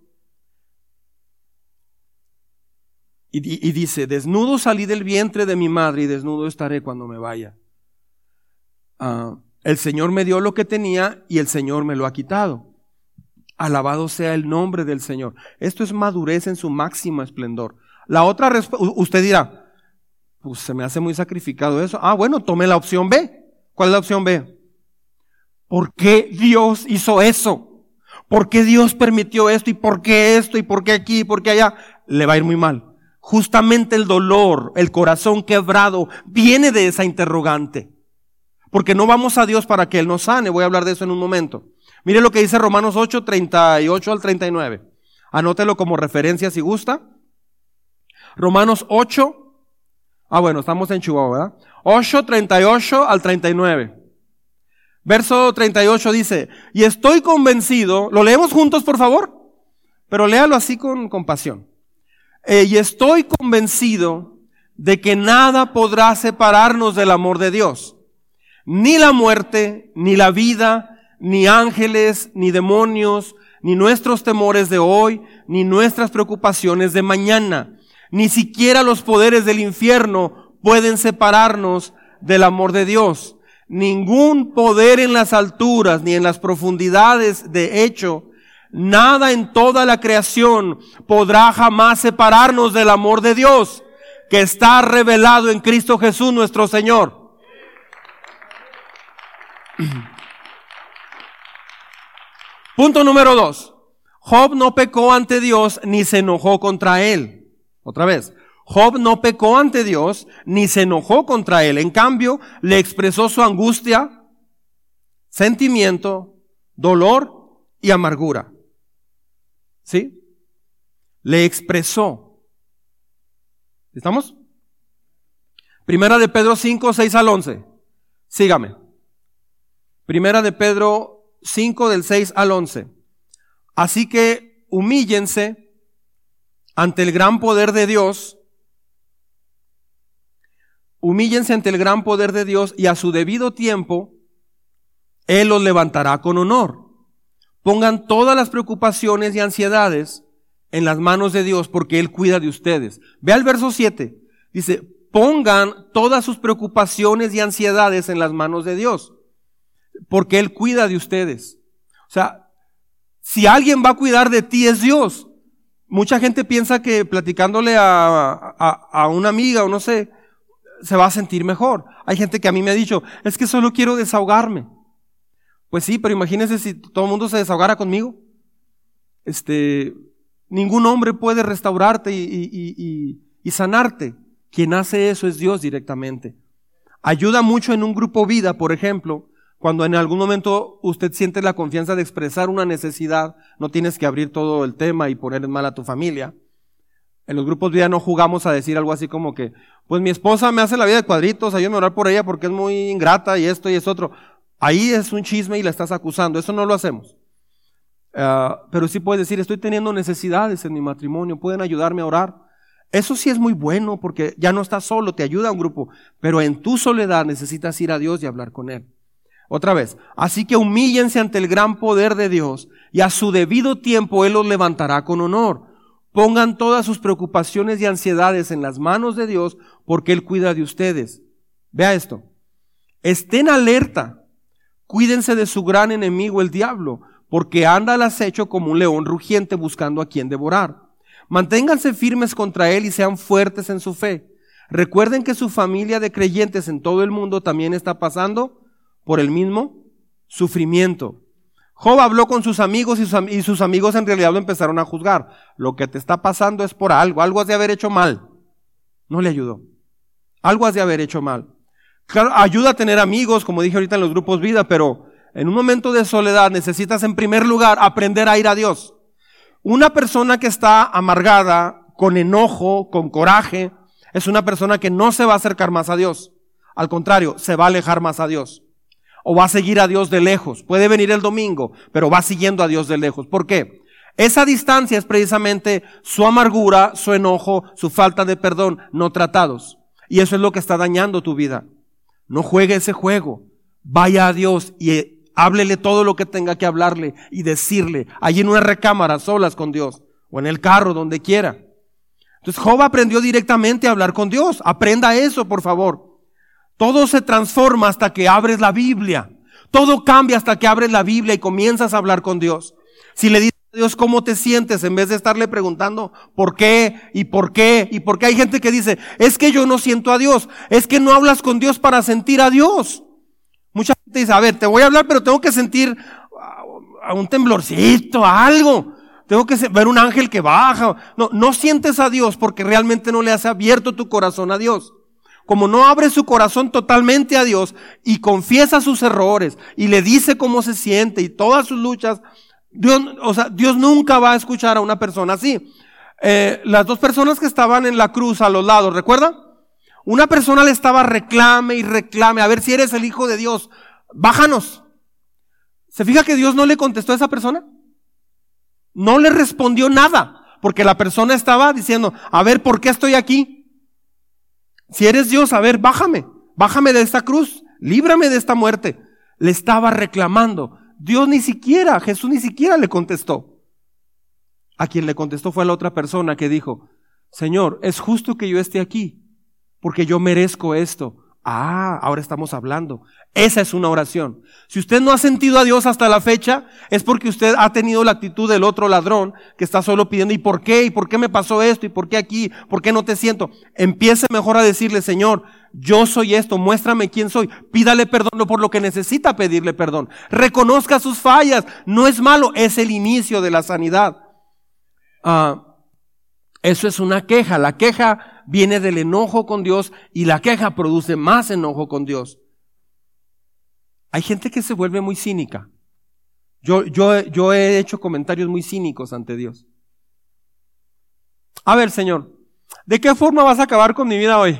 y, y dice, desnudo salí del vientre de mi madre y desnudo estaré cuando me vaya. Uh, el Señor me dio lo que tenía y el Señor me lo ha quitado. Alabado sea el nombre del Señor. Esto es madurez en su máximo esplendor. La otra respuesta, usted dirá, pues se me hace muy sacrificado eso. Ah, bueno, tome la opción B. ¿Cuál es la opción B? ¿Por qué Dios hizo eso? ¿Por qué Dios permitió esto? ¿Y por qué esto? ¿Y por qué aquí? ¿Y por qué allá? Le va a ir muy mal. Justamente el dolor, el corazón quebrado, viene de esa interrogante. Porque no vamos a Dios para que Él nos sane. Voy a hablar de eso en un momento. Mire lo que dice Romanos ocho, treinta y ocho al treinta y nueve. Anótelo como referencia si gusta. Romanos ocho. Ah, bueno, estamos en Chihuahua, ¿verdad? ocho, treinta y ocho al treinta y nueve. Verso treinta y ocho dice, y estoy convencido, lo leemos juntos por favor, pero léalo así con compasión. Eh, y estoy convencido de que nada podrá separarnos del amor de Dios. Ni la muerte, ni la vida, ni ángeles, ni demonios, ni nuestros temores de hoy, ni nuestras preocupaciones de mañana. Ni siquiera los poderes del infierno pueden separarnos del amor de Dios. Ningún poder en las alturas ni en las profundidades, de hecho, nada en toda la creación podrá jamás separarnos del amor de Dios, que está revelado en Cristo Jesús nuestro Señor. Punto número dos. Job no pecó ante Dios ni se enojó contra él. Otra vez. Job no pecó ante Dios ni se enojó contra él. En cambio, le expresó su angustia, sentimiento, dolor y amargura. ¿Sí? Le expresó. ¿Estamos? Primera de Pedro cinco, seis al once. Sígame. Primera de Pedro cinco, del seis al once. Así que humíllense ante el gran poder de Dios. Humíllense ante el gran poder de Dios y a su debido tiempo Él los levantará con honor. Pongan todas las preocupaciones y ansiedades en las manos de Dios porque Él cuida de ustedes. Vea el verso siete. Dice, pongan todas sus preocupaciones y ansiedades en las manos de Dios porque Él cuida de ustedes. O sea, si alguien va a cuidar de ti es Dios. Mucha gente piensa que platicándole a, a, a una amiga o no sé, se va a sentir mejor. Hay gente que a mí me ha dicho, es que solo quiero desahogarme. Pues sí, pero imagínense si todo el mundo se desahogara conmigo. Este, ningún hombre puede restaurarte y, y, y, y sanarte. Quien hace eso es Dios directamente. Ayuda mucho en un grupo vida, por ejemplo, cuando en algún momento usted siente la confianza de expresar una necesidad, no tienes que abrir todo el tema y poner en mal a tu familia. En los grupos vida no jugamos a decir algo así como que, pues mi esposa me hace la vida de cuadritos, ayúdame a orar por ella porque es muy ingrata y esto y es otro. Ahí es un chisme y la estás acusando, eso no lo hacemos. Uh, pero sí puedes decir, estoy teniendo necesidades en mi matrimonio, pueden ayudarme a orar. Eso sí es muy bueno porque ya no estás solo, te ayuda un grupo, pero en tu soledad necesitas ir a Dios y hablar con Él. Otra vez, así que humíllense ante el gran poder de Dios y a su debido tiempo Él los levantará con honor. Pongan todas sus preocupaciones y ansiedades en las manos de Dios, porque Él cuida de ustedes. Vea esto. Estén alerta. Cuídense de su gran enemigo, el diablo, porque anda al acecho como un león rugiente buscando a quien devorar. Manténganse firmes contra él y sean fuertes en su fe. Recuerden que su familia de creyentes en todo el mundo también está pasando por el mismo sufrimiento. Job habló con sus amigos y sus, y sus amigos en realidad lo empezaron a juzgar. Lo que te está pasando es por algo, algo has de haber hecho mal. No le ayudó. Algo has de haber hecho mal. Claro, ayuda a tener amigos, como dije ahorita en los grupos vida, pero en un momento de soledad necesitas en primer lugar aprender a ir a Dios. Una persona que está amargada, con enojo, con coraje, es una persona que no se va a acercar más a Dios. Al contrario, se va a alejar más a Dios. O va a seguir a Dios de lejos. Puede venir el domingo, pero va siguiendo a Dios de lejos. ¿Por qué? Esa distancia es precisamente su amargura, su enojo, su falta de perdón no tratados. Y eso es lo que está dañando tu vida. No juegue ese juego. Vaya a Dios y háblele todo lo que tenga que hablarle y decirle, allí en una recámara, solas con Dios, o en el carro, donde quiera. Entonces Job aprendió directamente a hablar con Dios. Aprenda eso, por favor. Todo se transforma hasta que abres la Biblia. Todo cambia hasta que abres la Biblia y comienzas a hablar con Dios. Si le dices a Dios cómo te sientes, en vez de estarle preguntando por qué y por qué y por qué, hay gente que dice, es que yo no siento a Dios, es que no hablas con Dios para sentir a Dios. Mucha gente dice, a ver, te voy a hablar, pero tengo que sentir a un temblorcito, algo. Tengo que ver un ángel que baja. No, no sientes a Dios porque realmente no le has abierto tu corazón a Dios. Como no abre su corazón totalmente a Dios y confiesa sus errores y le dice cómo se siente y todas sus luchas, Dios, o sea, Dios nunca va a escuchar a una persona así. Eh, las dos personas que estaban en la cruz a los lados, ¿recuerdan? Una persona le estaba reclame y reclame, a ver si eres el Hijo de Dios, bájanos. ¿Se fija que Dios no le contestó a esa persona? No le respondió nada, porque la persona estaba diciendo, a ver, ¿por qué estoy aquí? Si eres Dios, a ver, bájame, bájame de esta cruz, líbrame de esta muerte. Le estaba reclamando. Dios ni siquiera, Jesús ni siquiera le contestó. A quien le contestó fue a la otra persona que dijo, Señor, es justo que yo esté aquí, porque yo merezco esto. Ah, ahora estamos hablando. Esa es una oración. Si usted no ha sentido a Dios hasta la fecha, es porque usted ha tenido la actitud del otro ladrón que está solo pidiendo, ¿y por qué? ¿Y por qué me pasó esto? ¿Y por qué aquí? ¿Por qué no te siento? Empiece mejor a decirle, Señor, yo soy esto, muéstrame quién soy. Pídale perdón por lo que necesita pedirle perdón. Reconozca sus fallas. No es malo, es el inicio de la sanidad. Ah, eso es una queja. La queja viene del enojo con Dios y la queja produce más enojo con Dios. Hay gente que se vuelve muy cínica. Yo, yo, yo he hecho comentarios muy cínicos ante Dios. A ver, Señor, ¿de qué forma vas a acabar con mi vida hoy?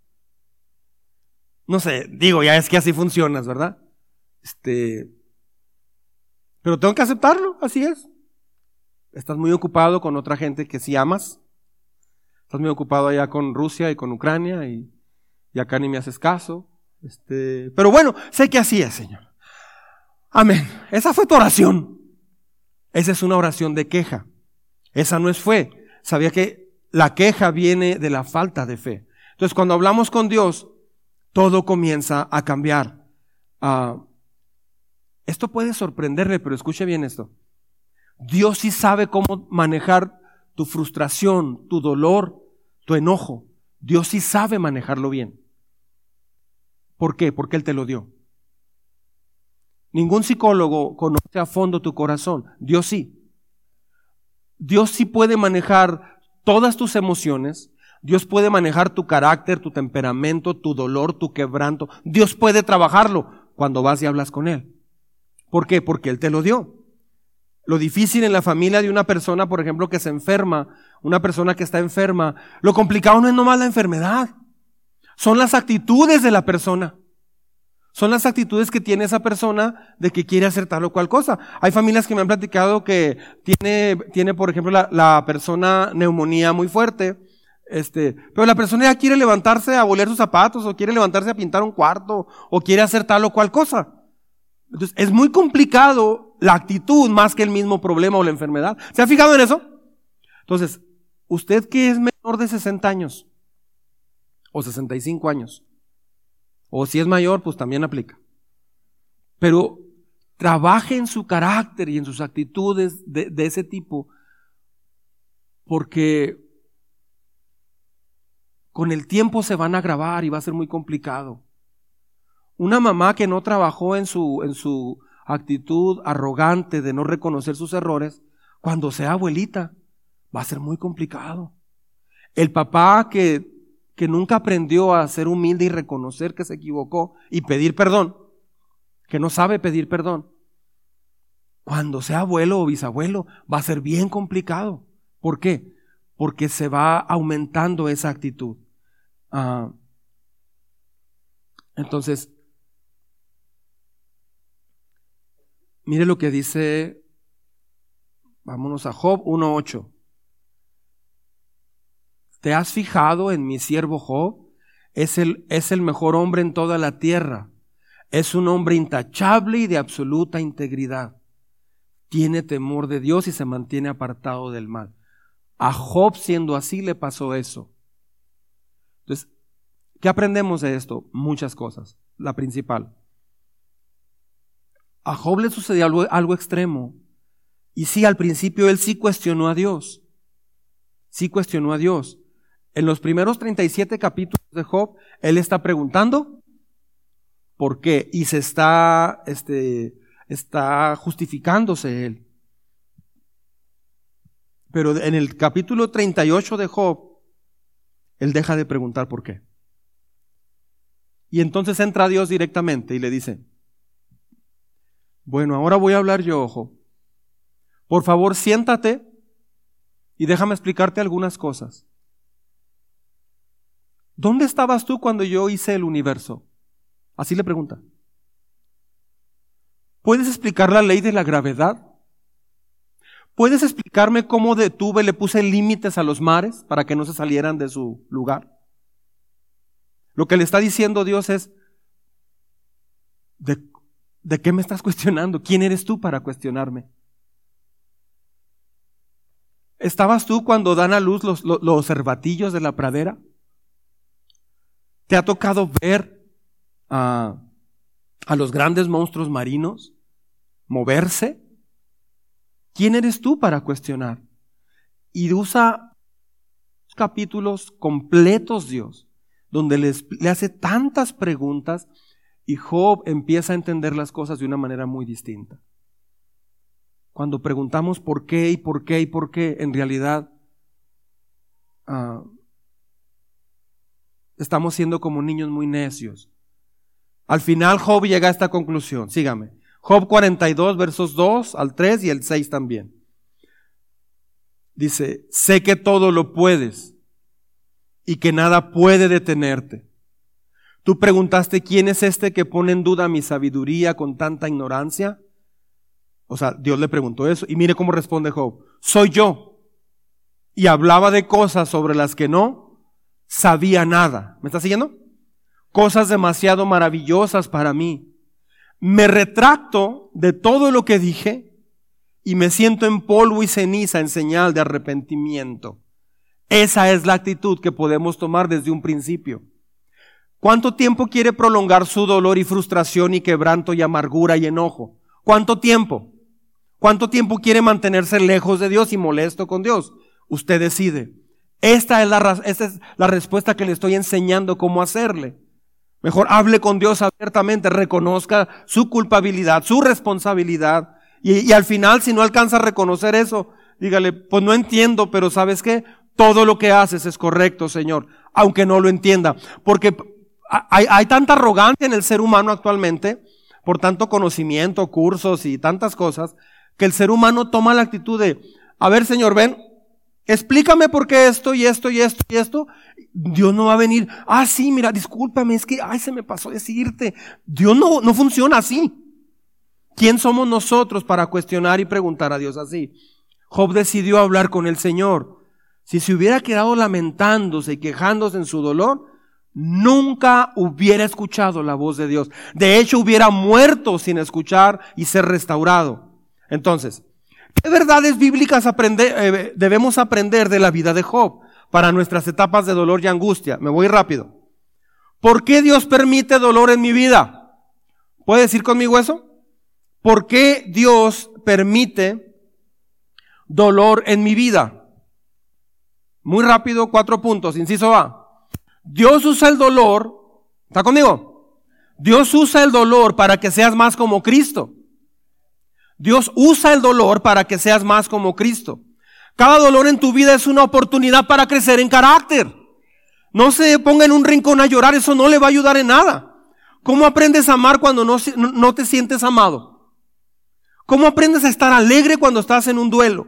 No sé, digo, ya es que así funcionas, ¿verdad? Este, pero tengo que aceptarlo, así es. Estás muy ocupado con otra gente que sí amas. Estás muy ocupado allá con Rusia y con Ucrania y, y acá ni me haces caso. Este, pero bueno, sé que así es, Señor. Amén. Esa fue tu oración. Esa es una oración de queja. Esa no es fe. Sabía que la queja viene de la falta de fe. Entonces, cuando hablamos con Dios, todo comienza a cambiar. Uh, esto puede sorprenderle, pero escuche bien esto. Dios sí sabe cómo manejar tu frustración, tu dolor, tu enojo. Dios sí sabe manejarlo bien. ¿Por qué? Porque Él te lo dio. Ningún psicólogo conoce a fondo tu corazón. Dios sí. Dios sí puede manejar todas tus emociones. Dios puede manejar tu carácter, tu temperamento, tu dolor, tu quebranto. Dios puede trabajarlo cuando vas y hablas con Él. ¿Por qué? Porque Él te lo dio. Lo difícil en la familia de una persona, por ejemplo, que se enferma, una persona que está enferma, lo complicado no es nomás la enfermedad. Son las actitudes de la persona. Son las actitudes que tiene esa persona de que quiere hacer tal o cual cosa. Hay familias que me han platicado que tiene, tiene por ejemplo, la, la persona neumonía muy fuerte, este, pero la persona ya quiere levantarse a bolear sus zapatos, o quiere levantarse a pintar un cuarto, o quiere hacer tal o cual cosa. Entonces, es muy complicado la actitud más que el mismo problema o la enfermedad. ¿Se ha fijado en eso? Entonces, usted que es menor de sesenta años, o sesenta y cinco años, o si es mayor, pues también aplica. Pero trabaje en su carácter y en sus actitudes de, de ese tipo, porque con el tiempo se van a agravar y va a ser muy complicado. Una mamá que no trabajó en su, en su actitud arrogante de no reconocer sus errores, cuando sea abuelita, va a ser muy complicado. El papá que, que nunca aprendió a ser humilde y reconocer que se equivocó y pedir perdón, que no sabe pedir perdón, cuando sea abuelo o bisabuelo, va a ser bien complicado. ¿Por qué? Porque se va aumentando esa actitud. Ah, entonces, mire lo que dice, vámonos a Job uno ocho. ¿Te has fijado en mi siervo Job? Es el, es el mejor hombre en toda la tierra. Es un hombre intachable y de absoluta integridad. Tiene temor de Dios y se mantiene apartado del mal. A Job, siendo así, le pasó eso. Entonces, ¿qué aprendemos de esto? Muchas cosas. La principal. A Job le sucedió algo, algo extremo. Y sí, al principio él sí cuestionó a Dios. Sí cuestionó a Dios. En los primeros treinta y siete capítulos de Job, él está preguntando ¿por qué? Y se está, este, está justificándose él. Pero en el capítulo treinta y ocho de Job, él deja de preguntar por qué. Y entonces entra Dios directamente y le dice, bueno, ahora voy a hablar yo, Job. Por favor, siéntate y déjame explicarte algunas cosas. ¿Dónde estabas tú cuando yo hice el universo? Así le pregunta. ¿Puedes explicar la ley de la gravedad? ¿Puedes explicarme cómo detuve, le puse límites a los mares para que no se salieran de su lugar? Lo que le está diciendo Dios es, ¿de, de qué me estás cuestionando? ¿Quién eres tú para cuestionarme? ¿Estabas tú cuando dan a luz los, los, los cervatillos de la pradera? ¿Te ha tocado ver a, a los grandes monstruos marinos moverse? ¿Quién eres tú para cuestionar? Y usa capítulos completos Dios, donde les, le hace tantas preguntas y Job empieza a entender las cosas de una manera muy distinta. Cuando preguntamos por qué y por qué y por qué, en realidad uh, estamos siendo como niños muy necios. Al final Job llega a esta conclusión, sígame. Job cuarenta y dos, versos dos al tres y el seis también. Dice, sé que todo lo puedes y que nada puede detenerte. Tú preguntaste, ¿quién es este que pone en duda mi sabiduría con tanta ignorancia? O sea, Dios le preguntó eso y mire cómo responde Job. Soy yo. Y hablaba de cosas sobre las que no sabía nada. ¿Me está siguiendo? Cosas demasiado maravillosas para mí. Me retracto de todo lo que dije y me siento en polvo y ceniza en señal de arrepentimiento. Esa es la actitud que podemos tomar desde un principio. ¿Cuánto tiempo quiere prolongar su dolor y frustración y quebranto y amargura y enojo? ¿Cuánto tiempo? ¿Cuánto tiempo quiere mantenerse lejos de Dios y molesto con Dios? Usted decide. Esta es la, esta es la respuesta que le estoy enseñando cómo hacerle. Mejor hable con Dios abiertamente, reconozca su culpabilidad, su responsabilidad. Y, y al final, si no alcanza a reconocer eso, dígale, pues no entiendo, pero ¿sabes qué? Todo lo que haces es correcto, Señor, aunque no lo entienda. Porque hay, hay tanta arrogancia en el ser humano actualmente, por tanto conocimiento, cursos y tantas cosas, que el ser humano toma la actitud de, a ver, Señor, ven, explícame por qué esto y esto y esto y esto. Dios no va a venir, ah, sí, mira, discúlpame, es que, ay, se me pasó decirte. Dios no, no funciona así. ¿Quién somos nosotros para cuestionar y preguntar a Dios así? Job decidió hablar con el Señor. Si se hubiera quedado lamentándose y quejándose en su dolor, nunca hubiera escuchado la voz de Dios. De hecho, hubiera muerto sin escuchar y ser restaurado. Entonces, ¿Qué verdades bíblicas aprende, eh, debemos aprender de la vida de Job para nuestras etapas de dolor y angustia? Me voy rápido. ¿Por qué Dios permite dolor en mi vida? ¿Puede decir conmigo eso? ¿Por qué Dios permite dolor en mi vida? Muy rápido, cuatro puntos. Inciso A. Dios usa el dolor. ¿Está conmigo? Dios usa el dolor para que seas más como Cristo. Dios usa el dolor para que seas más como Cristo. Cada dolor en tu vida es una oportunidad para crecer en carácter. No se ponga en un rincón a llorar, eso no le va a ayudar en nada. ¿Cómo aprendes a amar cuando no, no te sientes amado? ¿Cómo aprendes a estar alegre cuando estás en un duelo?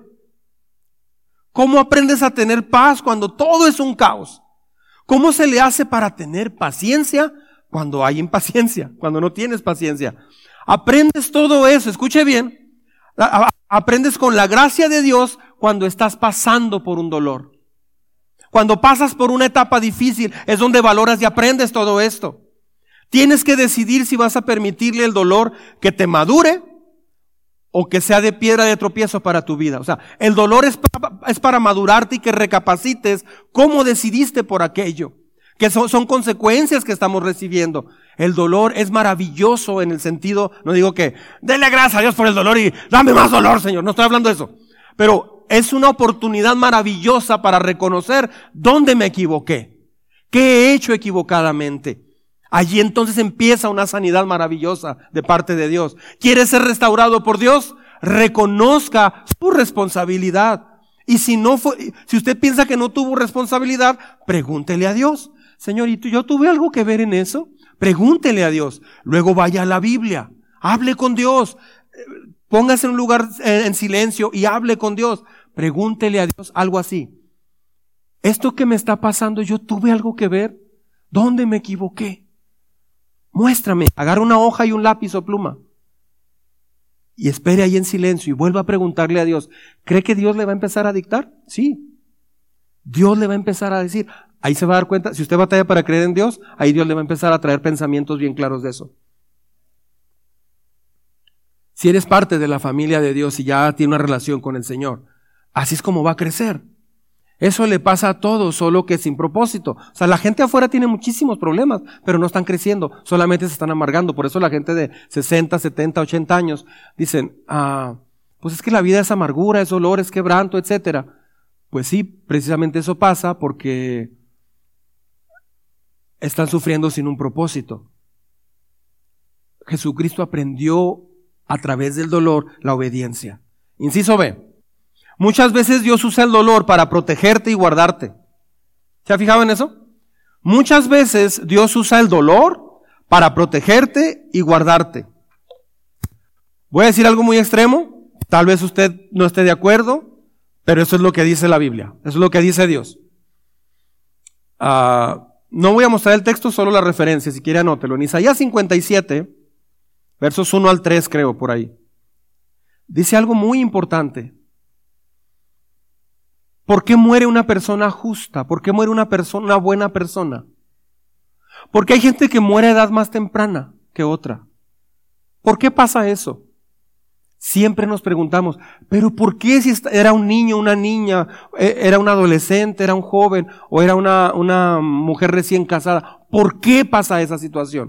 ¿Cómo aprendes a tener paz cuando todo es un caos? ¿Cómo se le hace para tener paciencia cuando hay impaciencia, cuando no tienes paciencia? Aprendes todo eso, escuche bien. Aprendes con la gracia de Dios cuando estás pasando por un dolor. Cuando pasas por una etapa difícil es donde valoras y aprendes todo esto. Tienes que decidir si vas a permitirle el dolor que te madure o que sea de piedra de tropiezo para tu vida. O sea, el dolor es para, es para madurarte y que recapacites cómo decidiste por aquello. Que son, son consecuencias que estamos recibiendo. El dolor es maravilloso en el sentido, no digo que, dele gracias a Dios por el dolor y dame más dolor, Señor. No estoy hablando de eso. Pero es una oportunidad maravillosa para reconocer dónde me equivoqué. ¿Qué he hecho equivocadamente? Allí entonces empieza una sanidad maravillosa de parte de Dios. ¿Quieres ser restaurado por Dios? Reconozca su responsabilidad. Y si no fue, si usted piensa que no tuvo responsabilidad, pregúntele a Dios. Señor, ¿y tú, yo tuve algo que ver en eso? Pregúntele a Dios. Luego vaya a la Biblia. Hable con Dios. Póngase en un lugar en silencio y hable con Dios. Pregúntele a Dios algo así. ¿Esto que me está pasando, yo tuve algo que ver? ¿Dónde me equivoqué? Muéstrame. Agarra una hoja y un lápiz o pluma. Y espere ahí en silencio y vuelva a preguntarle a Dios. ¿Cree que Dios le va a empezar a dictar? Sí. Dios le va a empezar a decir. Ahí se va a dar cuenta, si usted batalla para creer en Dios, ahí Dios le va a empezar a traer pensamientos bien claros de eso. Si eres parte de la familia de Dios y ya tiene una relación con el Señor, así es como va a crecer. Eso le pasa a todos, solo que sin propósito. O sea, la gente afuera tiene muchísimos problemas, pero no están creciendo, solamente se están amargando. Por eso la gente de sesenta, setenta, ochenta años dicen, ah, pues es que la vida es amargura, es dolor, es quebranto, etcétera. Pues sí, precisamente eso pasa porque están sufriendo sin un propósito. Jesucristo aprendió a través del dolor la obediencia. Inciso B. Muchas veces Dios usa el dolor para protegerte y guardarte. ¿Se ha fijado en eso? Muchas veces Dios usa el dolor para protegerte y guardarte. Voy a decir algo muy extremo. Tal vez usted no esté de acuerdo, pero eso es lo que dice la Biblia. Eso es lo que dice Dios. Ah... Uh, No voy a mostrar el texto, solo la referencia, si quiere anótelo. En Isaías cincuenta y siete, versos uno al tres creo, por ahí, dice algo muy importante. ¿Por qué muere una persona justa? ¿Por qué muere una persona, una buena persona? Porque hay gente que muere a edad más temprana que otra. ¿Por qué pasa eso? Siempre nos preguntamos, ¿pero por qué si era un niño, una niña, era un adolescente, era un joven o era una, una mujer recién casada? ¿Por qué pasa esa situación?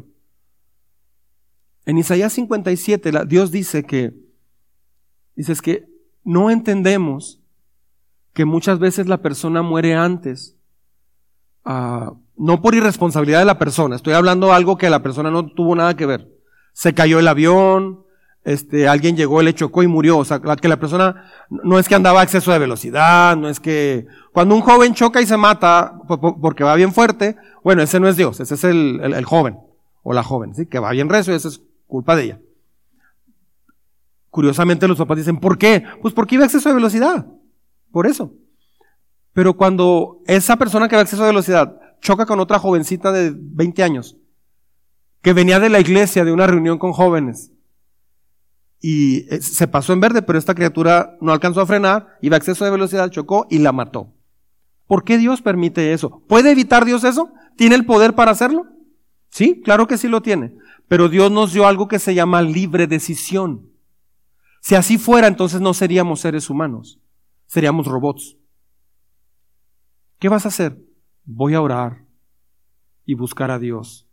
En Isaías cincuenta y siete, Dios dice que, dice es que no entendemos que muchas veces la persona muere antes, uh, no por irresponsabilidad de la persona, estoy hablando de algo que la persona no tuvo nada que ver. Se cayó el avión, Este, alguien llegó, le chocó y murió. O sea, que la persona no es que andaba a exceso de velocidad, no es que cuando un joven choca y se mata porque va bien fuerte, bueno, ese no es Dios, ese es el, el, el joven o la joven, ¿sí? Que va bien recio y esa es culpa de ella. Curiosamente los papás dicen, ¿por qué? Pues porque iba a exceso de velocidad, por eso. Pero cuando esa persona que va a exceso de velocidad choca con otra jovencita de veinte años, que venía de la iglesia, de una reunión con jóvenes, y se pasó en verde, pero esta criatura no alcanzó a frenar, iba a exceso de velocidad, chocó y la mató. ¿Por qué Dios permite eso? ¿Puede evitar Dios eso? ¿Tiene el poder para hacerlo? Sí, claro que sí lo tiene. Pero Dios nos dio algo que se llama libre decisión. Si así fuera, entonces no seríamos seres humanos, seríamos robots. ¿Qué vas a hacer? Voy a orar y buscar a Dios.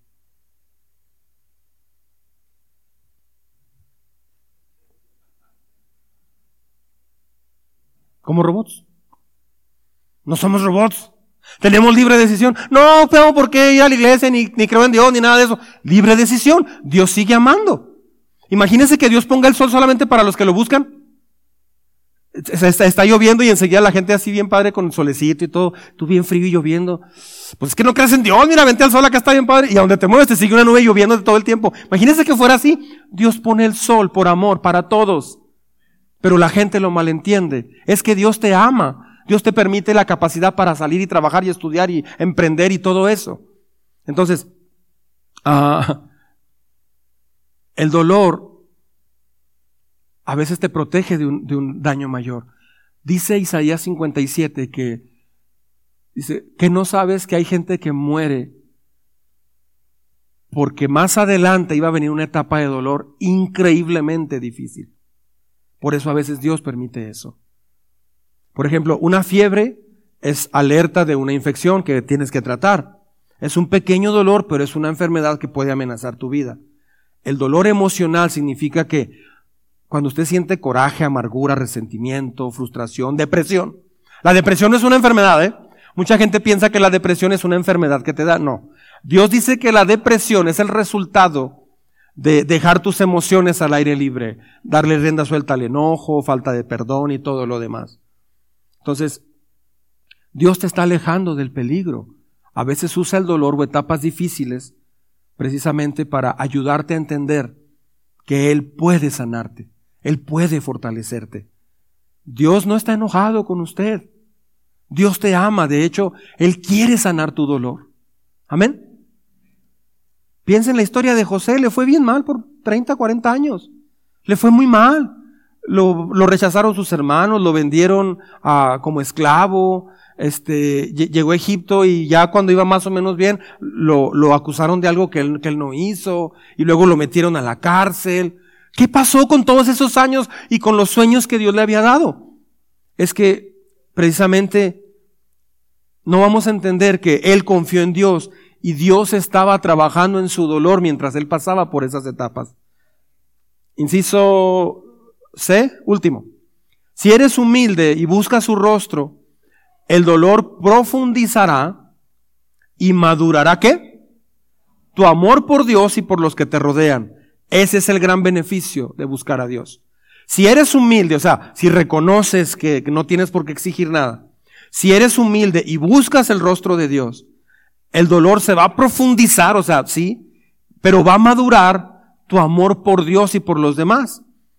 ¿Como robots? No somos robots. Tenemos libre decisión. No tengo por qué ir a la iglesia, ni, ni creo en Dios, ni nada de eso. Libre decisión. Dios sigue amando. Imagínense que Dios ponga el sol solamente para los que lo buscan. Está, está lloviendo y enseguida la gente así bien padre con el solecito y todo. Tú bien frío y lloviendo. Pues es que no crees en Dios. Mira, vente al sol, acá está bien padre. Y a donde te mueves te sigue una nube lloviendo todo el tiempo. Imagínense que fuera así. Dios pone el sol por amor para todos. Pero la gente lo malentiende. Es que Dios te ama. Dios te permite la capacidad para salir y trabajar y estudiar y emprender y todo eso. Entonces, uh, el dolor a veces te protege de un, de un daño mayor. Dice Isaías cincuenta y siete que, dice, que no sabes que hay gente que muere porque más adelante iba a venir una etapa de dolor increíblemente difícil. Por eso a veces Dios permite eso. Por ejemplo, una fiebre es alerta de una infección que tienes que tratar. Es un pequeño dolor, pero es una enfermedad que puede amenazar tu vida. El dolor emocional significa que cuando usted siente coraje, amargura, resentimiento, frustración, depresión. La depresión no es una enfermedad, ¿eh? Mucha gente piensa que la depresión es una enfermedad que te da. No. Dios dice que la depresión es el resultado de dejar tus emociones al aire libre, darle rienda suelta al enojo, falta de perdón y todo lo demás. Entonces, Dios te está alejando del peligro. A veces usa el dolor o etapas difíciles precisamente para ayudarte a entender que Él puede sanarte, Él puede fortalecerte. Dios no está enojado con usted. Dios te ama, de hecho, Él quiere sanar tu dolor. Amén. Piensa en la historia de José, le fue bien mal por treinta, cuarenta años. Le fue muy mal. Lo, lo rechazaron sus hermanos, lo vendieron a, como esclavo, este, llegó a Egipto y ya cuando iba más o menos bien, lo, lo acusaron de algo que él, que él no hizo, y luego lo metieron a la cárcel. ¿Qué pasó con todos esos años y con los sueños que Dios le había dado? Es que, precisamente, no vamos a entender que él confió en Dios y Dios estaba trabajando en su dolor mientras él pasaba por esas etapas. Inciso C, último. Si eres humilde y buscas su rostro, el dolor profundizará y madurará, ¿qué? Tu amor por Dios y por los que te rodean. Ese es el gran beneficio de buscar a Dios. Si eres humilde, o sea, si reconoces que no tienes por qué exigir nada, si eres humilde y buscas el rostro de Dios, el dolor se va a profundizar, o sea, sí, pero va a madurar tu amor por Dios y por los demás.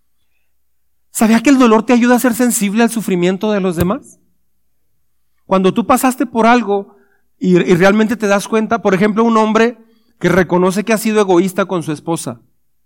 ¿Sabía que el dolor te ayuda a ser sensible al sufrimiento de los demás? Cuando tú pasaste por algo y, y realmente te das cuenta, por ejemplo, un hombre que reconoce que ha sido egoísta con su esposa,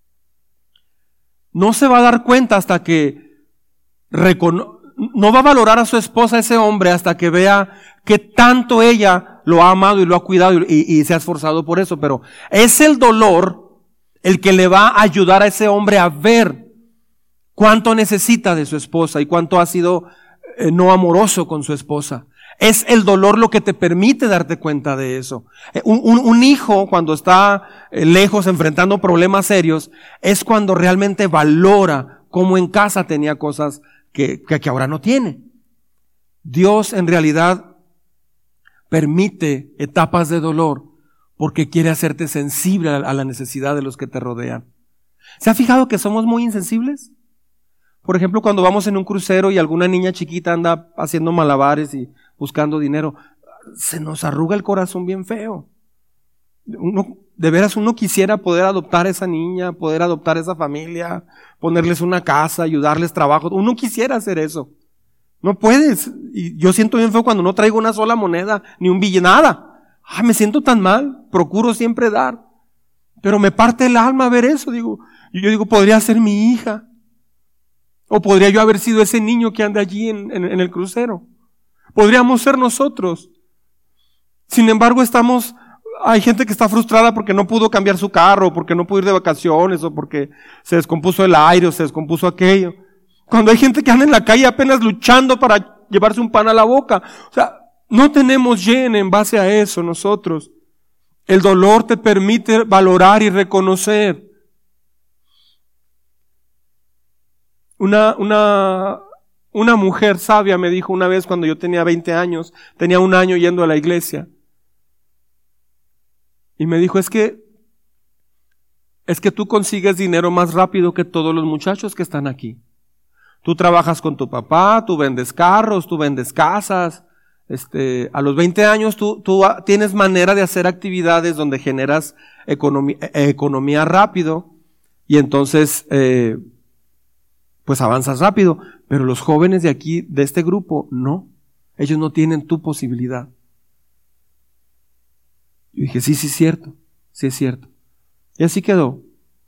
no se va a dar cuenta hasta que recono- no va a valorar a su esposa, ese hombre, hasta que vea que tanto ella lo ha amado y lo ha cuidado y, y, y se ha esforzado por eso. Pero es el dolor el que le va a ayudar a ese hombre a ver cuánto necesita de su esposa y cuánto ha sido eh, no amoroso con su esposa. Es el dolor lo que te permite darte cuenta de eso. Eh, un, un, un hijo cuando está eh, lejos enfrentando problemas serios es cuando realmente valora cómo en casa tenía cosas que, que, que ahora no tiene. Dios en realidad permite etapas de dolor porque quiere hacerte sensible a la necesidad de los que te rodean. ¿Se ha fijado que somos muy insensibles? Por ejemplo, cuando vamos en un crucero y alguna niña chiquita anda haciendo malabares y buscando dinero, se nos arruga el corazón bien feo. Uno, de veras uno quisiera poder adoptar a esa niña, poder adoptar a esa familia, ponerles una casa, ayudarles trabajo. Uno quisiera hacer eso. No puedes. Y yo siento bien feo cuando no traigo una sola moneda, ni un billete, nada. Ah, me siento tan mal. Procuro siempre dar. Pero me parte el alma ver eso. Digo, yo digo, podría ser mi hija. O podría yo haber sido ese niño que anda allí en, en, en el crucero. Podríamos ser nosotros. Sin embargo, estamos, hay gente que está frustrada porque no pudo cambiar su carro, porque no pudo ir de vacaciones, o porque se descompuso el aire, o se descompuso aquello. Cuando hay gente que anda en la calle apenas luchando para llevarse un pan a la boca. O sea, no tenemos yen en base a eso nosotros. El dolor te permite valorar y reconocer. Una, una, una mujer sabia me dijo una vez cuando yo tenía veinte años, tenía un año yendo a la iglesia. Y me dijo, es que, es que tú consigues dinero más rápido que todos los muchachos que están aquí. Tú trabajas con tu papá, tú vendes carros, tú vendes casas. Este, a los veinte años tú, tú tienes manera de hacer actividades donde generas economía, economía rápido y entonces eh, pues avanzas rápido. Pero los jóvenes de aquí, de este grupo, no. Ellos no tienen tu posibilidad. Yo dije, sí, sí es cierto, sí es cierto. Y así quedó.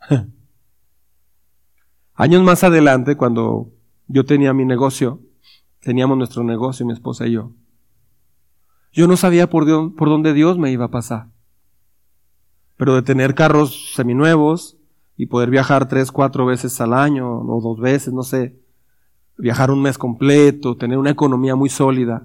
Años más adelante, cuando yo tenía mi negocio, teníamos nuestro negocio, mi esposa y yo, yo no sabía por, Dios, por dónde Dios me iba a pasar. Pero de tener carros seminuevos y poder viajar tres, cuatro veces al año, o dos veces, no sé, viajar un mes completo, tener una economía muy sólida,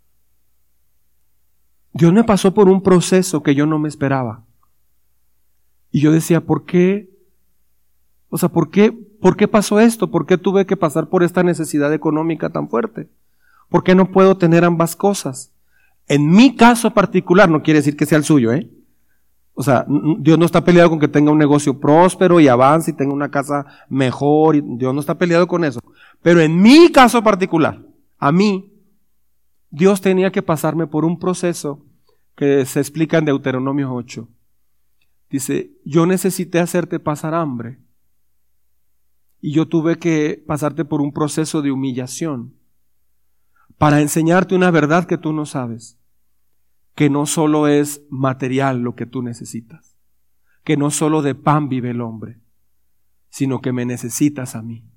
Dios me pasó por un proceso que yo no me esperaba. Y yo decía, ¿por qué? O sea, ¿por qué, por qué pasó esto? ¿Por qué tuve que pasar por esta necesidad económica tan fuerte? ¿Por qué no puedo tener ambas cosas? En mi caso particular, no quiere decir que sea el suyo, ¿eh? O sea, Dios no está peleado con que tenga un negocio próspero y avance y tenga una casa mejor. Y Dios no está peleado con eso. Pero en mi caso particular, a mí, Dios tenía que pasarme por un proceso que se explica en Deuteronomio ocho. Dice, yo necesité hacerte pasar hambre. Y yo tuve que pasarte por un proceso de humillación para enseñarte una verdad que tú no sabes. Que no solo es material lo que tú necesitas. Que no solo de pan vive el hombre, sino que me necesitas a mí.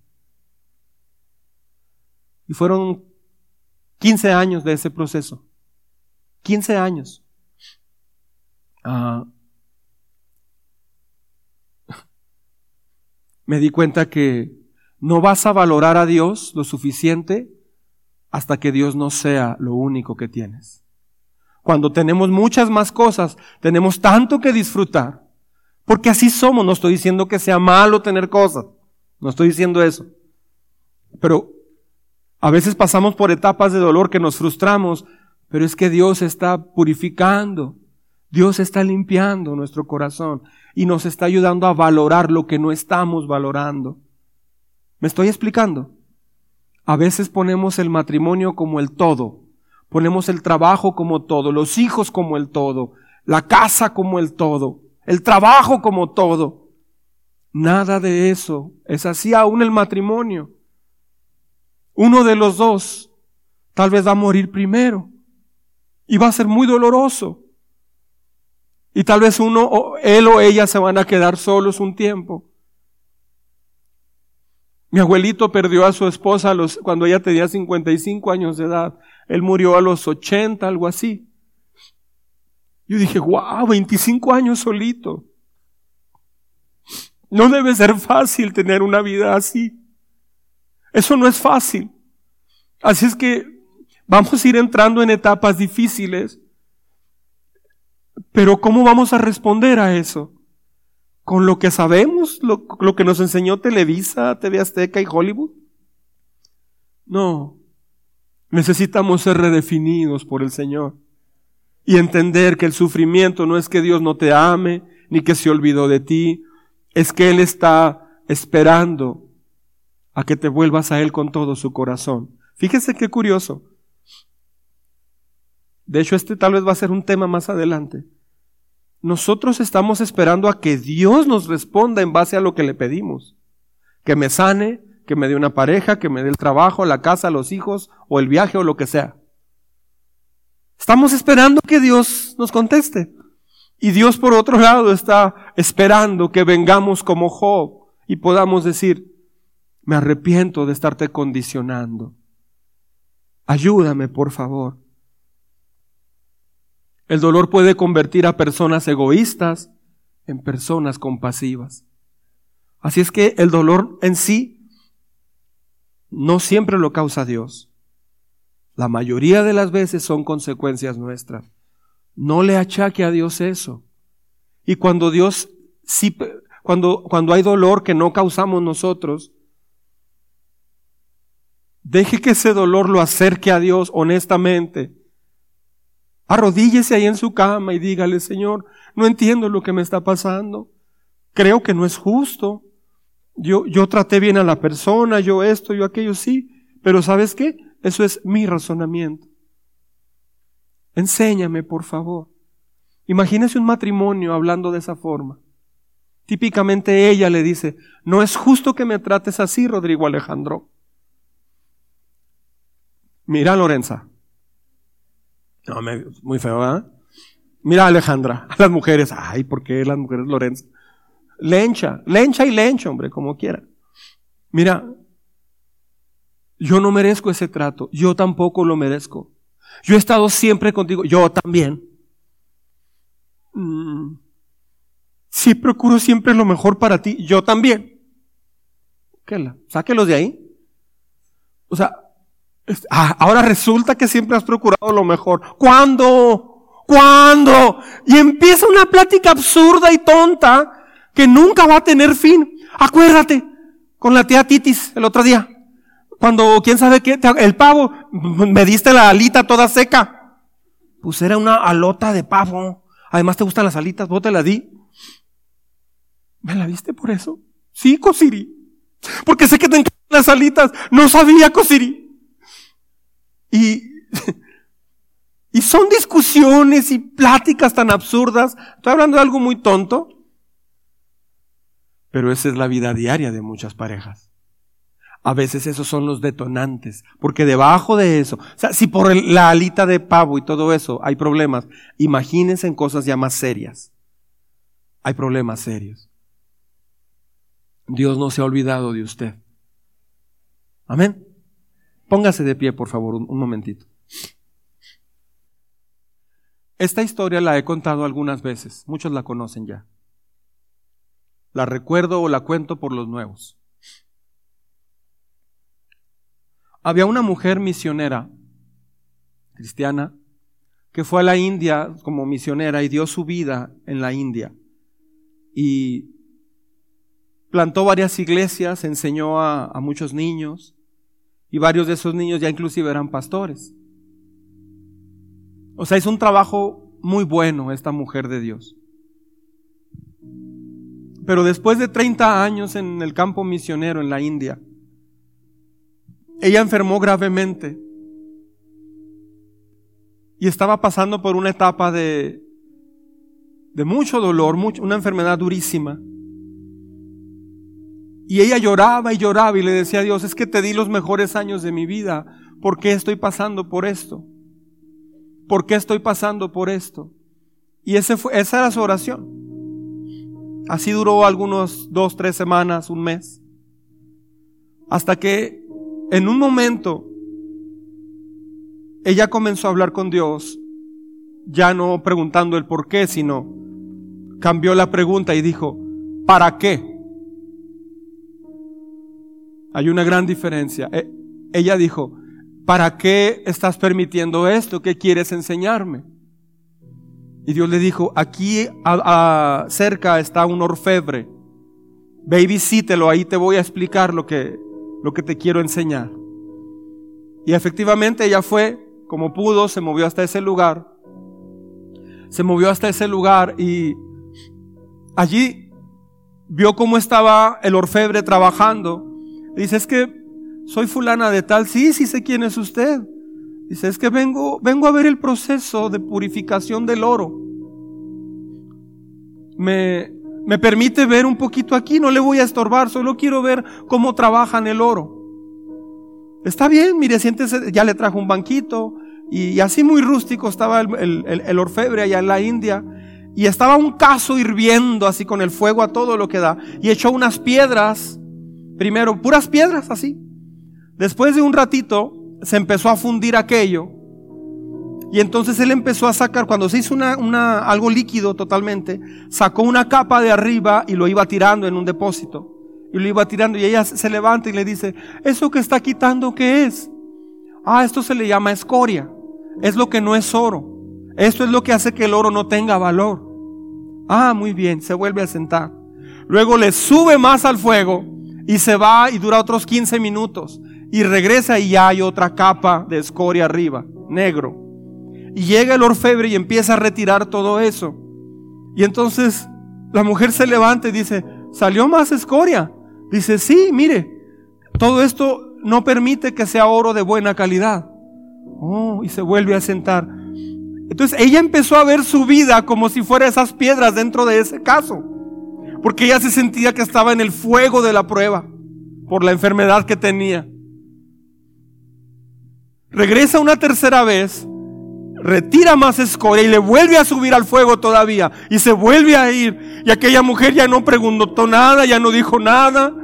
Y fueron quince años de ese proceso. quince años. Uh, me di cuenta que no vas a valorar a Dios lo suficiente hasta que Dios no sea lo único que tienes. Cuando tenemos muchas más cosas, tenemos tanto que disfrutar. Porque así somos. No estoy diciendo que sea malo tener cosas. No estoy diciendo eso. Pero a veces pasamos por etapas de dolor que nos frustramos, pero es que Dios está purificando, Dios está limpiando nuestro corazón y nos está ayudando a valorar lo que no estamos valorando. ¿Me estoy explicando? A veces ponemos el matrimonio como el todo, ponemos el trabajo como todo, los hijos como el todo, la casa como el todo, el trabajo como todo. Nada de eso es así, aún el matrimonio. Uno de los dos tal vez va a morir primero y va a ser muy doloroso. Y tal vez uno, o él o ella se van a quedar solos un tiempo. Mi abuelito perdió a su esposa a los, cuando ella tenía cincuenta y cinco años de edad. Él murió a los ochenta, algo así. Yo dije, wow, veinticinco años solito. No debe ser fácil tener una vida así. Eso no es fácil. Así es que vamos a ir entrando en etapas difíciles. Pero ¿cómo vamos a responder a eso? ¿Con lo que sabemos? ¿Lo, lo que nos enseñó Televisa, T V Azteca y Hollywood? No. Necesitamos ser redefinidos por el Señor. Y entender que el sufrimiento no es que Dios no te ame, ni que se olvidó de ti. Es que Él está esperando a que te vuelvas a Él con todo su corazón. Fíjese qué curioso. De hecho, este tal vez va a ser un tema más adelante. Nosotros estamos esperando a que Dios nos responda en base a lo que le pedimos. Que me sane, que me dé una pareja, que me dé el trabajo, la casa, los hijos, o el viaje, o lo que sea. Estamos esperando que Dios nos conteste. Y Dios, por otro lado, está esperando que vengamos como Job y podamos decir, me arrepiento de estarte condicionando. Ayúdame, por favor. El dolor puede convertir a personas egoístas en personas compasivas. Así es que el dolor en sí no siempre lo causa Dios. La mayoría de las veces son consecuencias nuestras. No le achaque a Dios eso. Y cuando Dios, sí, cuando, cuando hay dolor que no causamos nosotros, deje que ese dolor lo acerque a Dios honestamente. Arrodíllese ahí en su cama y dígale: Señor, no entiendo lo que me está pasando. Creo que no es justo. Yo, yo traté bien a la persona, yo esto, yo aquello, sí. Pero ¿sabes qué? Eso es mi razonamiento. Enséñame, por favor. Imagínese un matrimonio hablando de esa forma. Típicamente ella le dice: no es justo que me trates así, Rodrigo Alejandro. Mira, Lorenza. No, me, muy feo, ¿verdad? Mira, Alejandra, a las mujeres. Ay, ¿por qué las mujeres Lorenza? Lencha, lencha y lencha, hombre, como quiera. Mira, yo no merezco ese trato. Yo tampoco lo merezco. Yo he estado siempre contigo. Yo también. Mm, sí, procuro siempre lo mejor para ti. Yo también. ¿Qué la? Sáquelos de ahí. O sea, Ah, ahora resulta que siempre has procurado lo mejor. ¿Cuándo? ¿Cuándo? Y empieza una plática absurda y tonta que nunca va a tener fin. Acuérdate, con la tía Titis el otro día, cuando quién sabe qué, el pavo, me diste la alita toda seca. Pues era una alota de pavo. Además te gustan las alitas, vos te la di. ¿Me la diste por eso? Sí, Cosiri. Porque sé que te encantan las alitas. No sabía, Cosiri. Y, y son discusiones y pláticas tan absurdas. Estoy hablando de algo muy tonto, pero esa es la vida diaria de muchas parejas. A veces esos son los detonantes, porque debajo de eso, o sea, si por el, la alita de pavo y todo eso hay problemas, imagínense en cosas ya más serias. Hay problemas serios. Dios no se ha olvidado de usted. Amén. Póngase de pie, por favor, un, un momentito. Esta historia la he contado algunas veces, muchos la conocen ya. La recuerdo o la cuento por los nuevos. Había una mujer misionera, cristiana, que fue a la India como misionera y dio su vida en la India. Y plantó varias iglesias, enseñó a, a muchos niños. Y varios de esos niños ya inclusive eran pastores. O sea, hizo un trabajo muy bueno esta mujer de Dios. Pero después de treinta años en el campo misionero en la India, ella enfermó gravemente. Y estaba pasando por una etapa de, de mucho dolor, mucho, una enfermedad durísima. Y ella lloraba y lloraba y le decía a Dios: es que te di los mejores años de mi vida. ¿Por qué estoy pasando por esto? ¿Por qué estoy pasando por esto? Y ese fue, esa era su oración. Así duró algunos dos, tres semanas, un mes. Hasta que en un momento ella comenzó a hablar con Dios, ya no preguntando el por qué, sino cambió la pregunta y dijo: ¿para qué? Hay una gran diferencia. Eh, ella dijo: ¿para qué estás permitiendo esto? ¿Qué quieres enseñarme? Y Dios le dijo: aquí a, a, cerca está un orfebre. Ve y visítelo, ahí te voy a explicar lo que, lo que te quiero enseñar. Y efectivamente ella fue como pudo, se movió hasta ese lugar. Se movió hasta ese lugar y allí vio cómo estaba el orfebre trabajando. Dice: es que soy fulana de tal. Sí, sí sé quién es usted. Dice: es que vengo, vengo a ver el proceso de purificación del oro. Me, me permite ver un poquito aquí, no le voy a estorbar, solo quiero ver cómo trabajan el oro. Está bien, mire, siéntese. Ya le trajo un banquito y, y así muy rústico estaba el, el, el, el orfebre allá en la India. Y estaba un cazo hirviendo así con el fuego a todo lo que da. Y echó unas piedras. Primero, puras piedras así. Después de un ratito, se empezó a fundir aquello. Y entonces él empezó a sacar, cuando se hizo una, una, algo líquido totalmente, sacó una capa de arriba y lo iba tirando en un depósito. y lo iba tirando, y ella se levanta y le dice: ¿eso que está quitando qué es? Ah, esto se le llama escoria, es lo que no es oro, esto es lo que hace que el oro no tenga valor. Ah, muy bien, se vuelve a sentar. Luego le sube más al fuego y se va y dura otros quince minutos y regresa y ya hay otra capa de escoria arriba, negro. Y llega el orfebre y empieza a retirar todo eso. Y entonces la mujer se levanta y dice: ¿salió más escoria? Dice: sí, mire, todo esto no permite que sea oro de buena calidad. Oh, y se vuelve a sentar. Entonces ella empezó a ver su vida como si fuera esas piedras dentro de ese caso, porque ella se sentía que estaba en el fuego de la prueba por la enfermedad que tenía. Regresa una tercera vez, retira más escoria y le vuelve a subir al fuego todavía, y se vuelve a ir, y aquella mujer ya no preguntó nada, ya no dijo nada.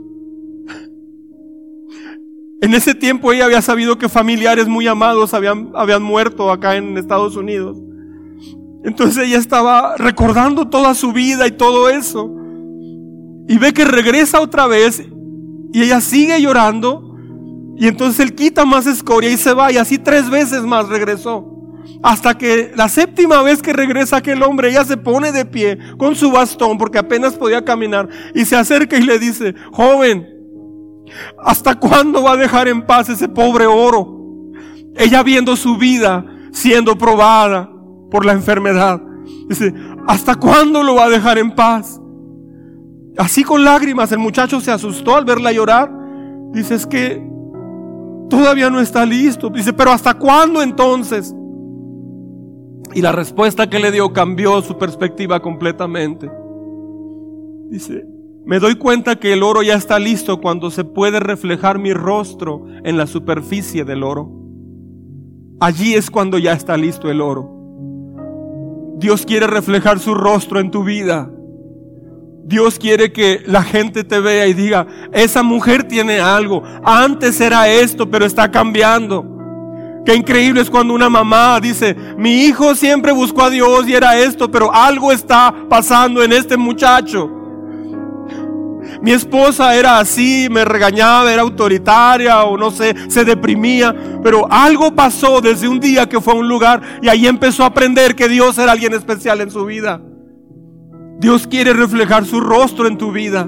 En ese tiempo ella había sabido que familiares muy amados habían, habían muerto acá en Estados Unidos. Entonces ella estaba recordando toda su vida y todo eso, y ve que regresa otra vez y ella sigue llorando, y entonces él quita más escoria y se va, y así tres veces más regresó, hasta que la séptima vez que regresa aquel hombre, ella se pone de pie con su bastón porque apenas podía caminar, y se acerca y le dice: joven, ¿hasta cuándo va a dejar en paz ese pobre oro? Ella viendo su vida siendo probada por la enfermedad, dice: ¿hasta cuándo lo va a dejar en paz? Así con lágrimas el muchacho se asustó al verla llorar. Dice: es que todavía no está listo. Dice: ¿pero hasta cuándo entonces? Y la respuesta que le dio cambió su perspectiva completamente. Dice: me doy cuenta que el oro ya está listo cuando se puede reflejar mi rostro en la superficie del oro. Allí es cuando ya está listo el oro. Dios quiere reflejar su rostro en tu vida. Dios quiere que la gente te vea y diga: esa mujer tiene algo. Antes era esto, pero está cambiando. Qué increíble es cuando una mamá dice: mi hijo siempre buscó a Dios y era esto, pero algo está pasando en este muchacho. Mi esposa era así, me regañaba, era autoritaria o no sé, se deprimía, pero algo pasó desde un día que fue a un lugar y ahí empezó a aprender que Dios era alguien especial en su vida. Dios quiere reflejar su rostro en tu vida.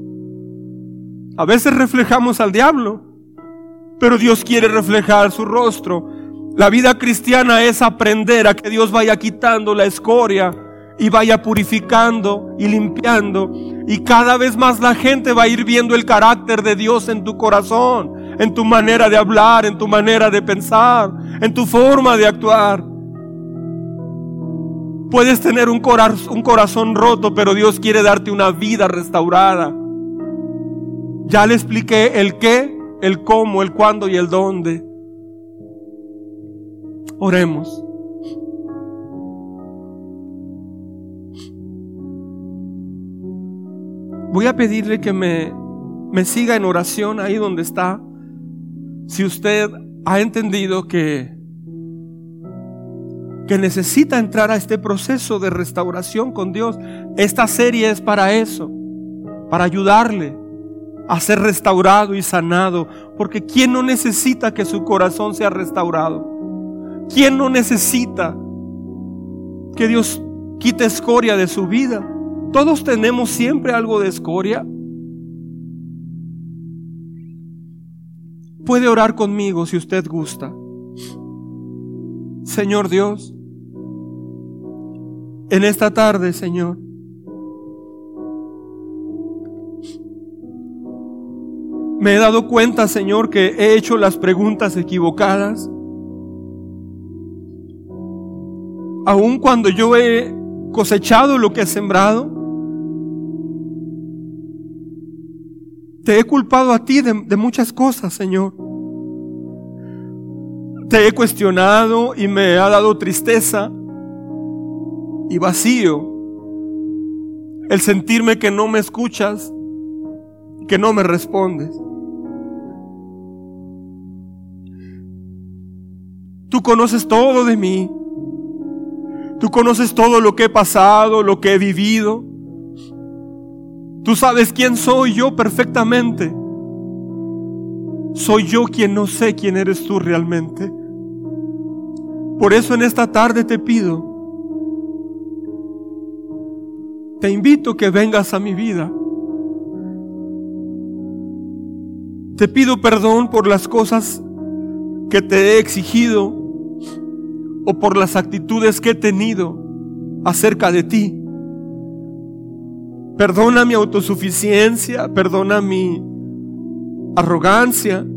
A veces reflejamos al diablo, pero Dios quiere reflejar su rostro. La vida cristiana es aprender a que Dios vaya quitando la escoria y vaya purificando y limpiando, y cada vez más la gente va a ir viendo el carácter de Dios en tu corazón, en tu manera de hablar, en tu manera de pensar, en tu forma de actuar. Puedes tener un corazón, un corazón roto, pero Dios quiere darte una vida restaurada. Ya le expliqué el qué, el cómo, el cuándo y el dónde. Oremos. Voy a pedirle que me, me siga en oración ahí donde está. Si usted ha entendido que, que necesita entrar a este proceso de restauración con Dios, esta serie es para eso, para ayudarle a ser restaurado y sanado. Porque ¿quién no necesita que su corazón sea restaurado? ¿Quién no necesita que Dios quite escoria de su vida? Todos tenemos siempre algo de escoria. Puede orar conmigo si usted gusta. Señor Dios, en esta tarde, Señor, me he dado cuenta, Señor, que he hecho las preguntas equivocadas. Aun cuando yo he cosechado lo que he sembrado, te he culpado a ti de, de muchas cosas, Señor. Te he cuestionado y me ha dado tristeza y vacío el sentirme que no me escuchas, que no me respondes. Tú conoces todo de mí. Tú conoces todo lo que he pasado, lo que he vivido. Tú sabes quién soy yo perfectamente. Soy yo quien no sé quién eres tú realmente. Por eso en esta tarde te pido, te invito que vengas a mi vida. Te pido perdón por las cosas que te he exigido o por las actitudes que he tenido acerca de ti. Perdona mi autosuficiencia, perdona mi arrogancia,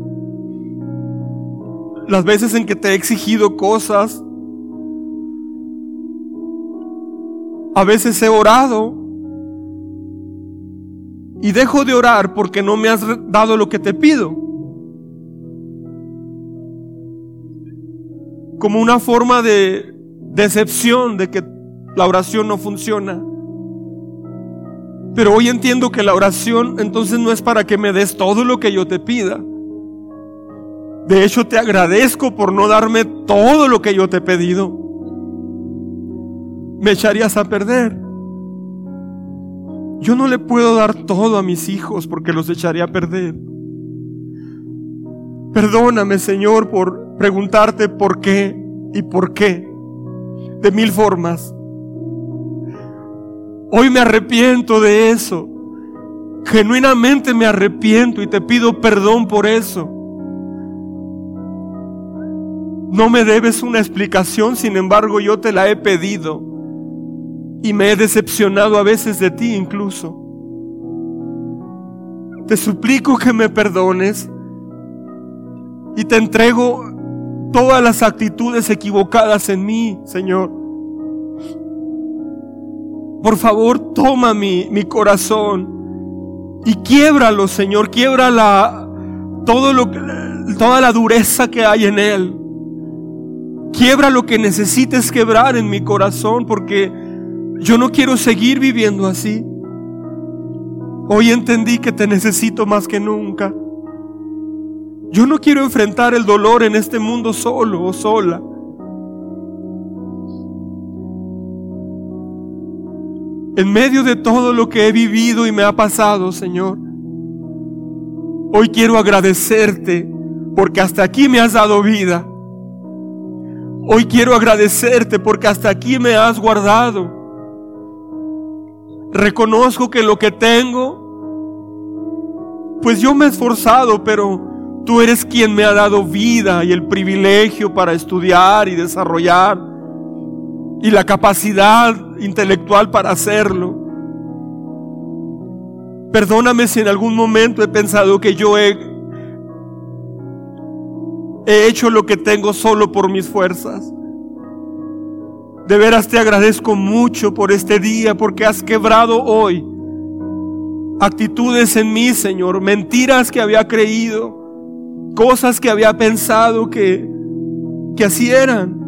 las veces en que te he exigido cosas. A veces he orado y dejo de orar porque no me has dado lo que te pido, como una forma de decepción de que la oración no funciona. Pero hoy entiendo que la oración entonces no es para que me des todo lo que yo te pida. De hecho, te agradezco por no darme todo lo que yo te he pedido. Me echarías a perder. Yo no le puedo dar todo a mis hijos porque los echaría a perder. Perdóname, Señor, por preguntarte por qué y por qué, de mil formas. Hoy me arrepiento de eso. Genuinamente me arrepiento y te pido perdón por eso. No me debes una explicación, sin embargo yo te la he pedido y me he decepcionado a veces de ti incluso. Te suplico que me perdones y te entrego todas las actitudes equivocadas en mí, Señor. Por favor, toma mi, mi corazón y quiébralo, Señor. Quiebra la, todo lo que, toda la dureza que hay en él. Quiebra lo que necesites quebrar en mi corazón, porque yo no quiero seguir viviendo así. Hoy entendí que te necesito más que nunca. Yo no quiero enfrentar el dolor en este mundo solo o sola. En medio de todo lo que he vivido y me ha pasado, Señor, hoy quiero agradecerte porque hasta aquí me has dado vida. Hoy quiero agradecerte porque hasta aquí me has guardado. Reconozco que lo que tengo, pues yo me he esforzado, pero tú eres quien me ha dado vida y el privilegio para estudiar y desarrollar y la capacidad intelectual para hacerlo. Perdóname si en algún momento he pensado que yo he, he hecho lo que tengo solo por mis fuerzas. De veras te agradezco mucho por este día, porque has quebrado hoy actitudes en mí, Señor, mentiras que había creído, cosas que había pensado que, que así eran.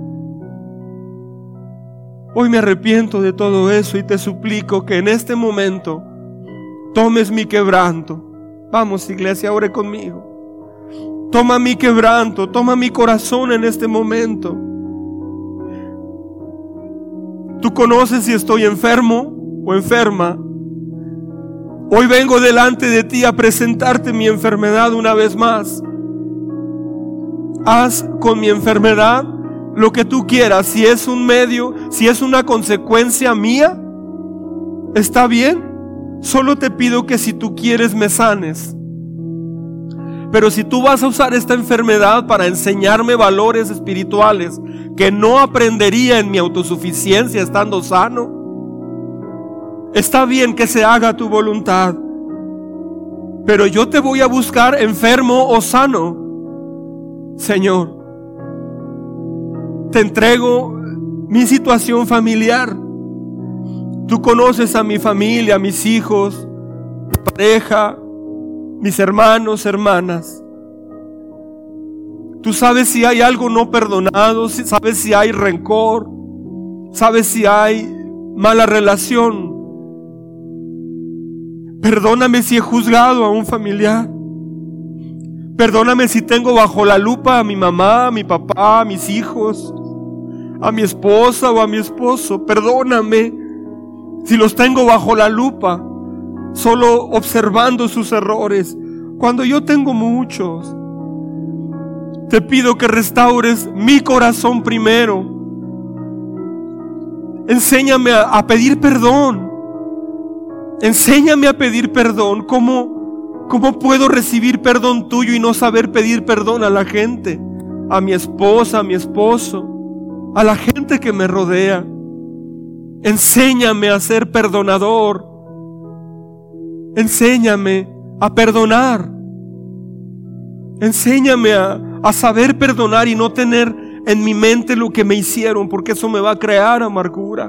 Hoy me arrepiento de todo eso y te suplico que en este momento tomes mi quebranto. Vamos, iglesia, ore conmigo. Toma mi quebranto, toma mi corazón en este momento. Tú conoces si estoy enfermo o enferma. Hoy vengo delante de ti a presentarte mi enfermedad una vez más. Haz con mi enfermedad lo que tú quieras. Si es un medio, si es una consecuencia mía, está bien. Solo te pido que si tú quieres me sanes. Pero si tú vas a usar esta enfermedad para enseñarme valores espirituales que no aprendería en mi autosuficiencia estando sano, está bien que se haga tu voluntad. Pero yo te voy a buscar enfermo o sano, Señor. Te entrego mi situación familiar. Tú conoces a mi familia, a mis hijos, mi pareja, mis hermanos, hermanas. Tú sabes si hay algo no perdonado, sabes si hay rencor, sabes si hay mala relación. Perdóname si he juzgado a un familiar. Perdóname si tengo bajo la lupa a mi mamá, a mi papá, a mis hijos, a mi esposa o a mi esposo. Perdóname si los tengo bajo la lupa. solo observando sus errores, cuando yo tengo muchos. Te pido que restaures mi corazón primero. Enséñame a, a pedir perdón. Enséñame a pedir perdón. ¿Cómo, ¿Cómo puedo recibir perdón tuyo y no saber pedir perdón a la gente? A mi esposa, a mi esposo, a la gente que me rodea. Enséñame a ser perdonador. Enséñame a perdonar. Enséñame a, a saber perdonar y no tener en mi mente lo que me hicieron, porque eso me va a crear amargura.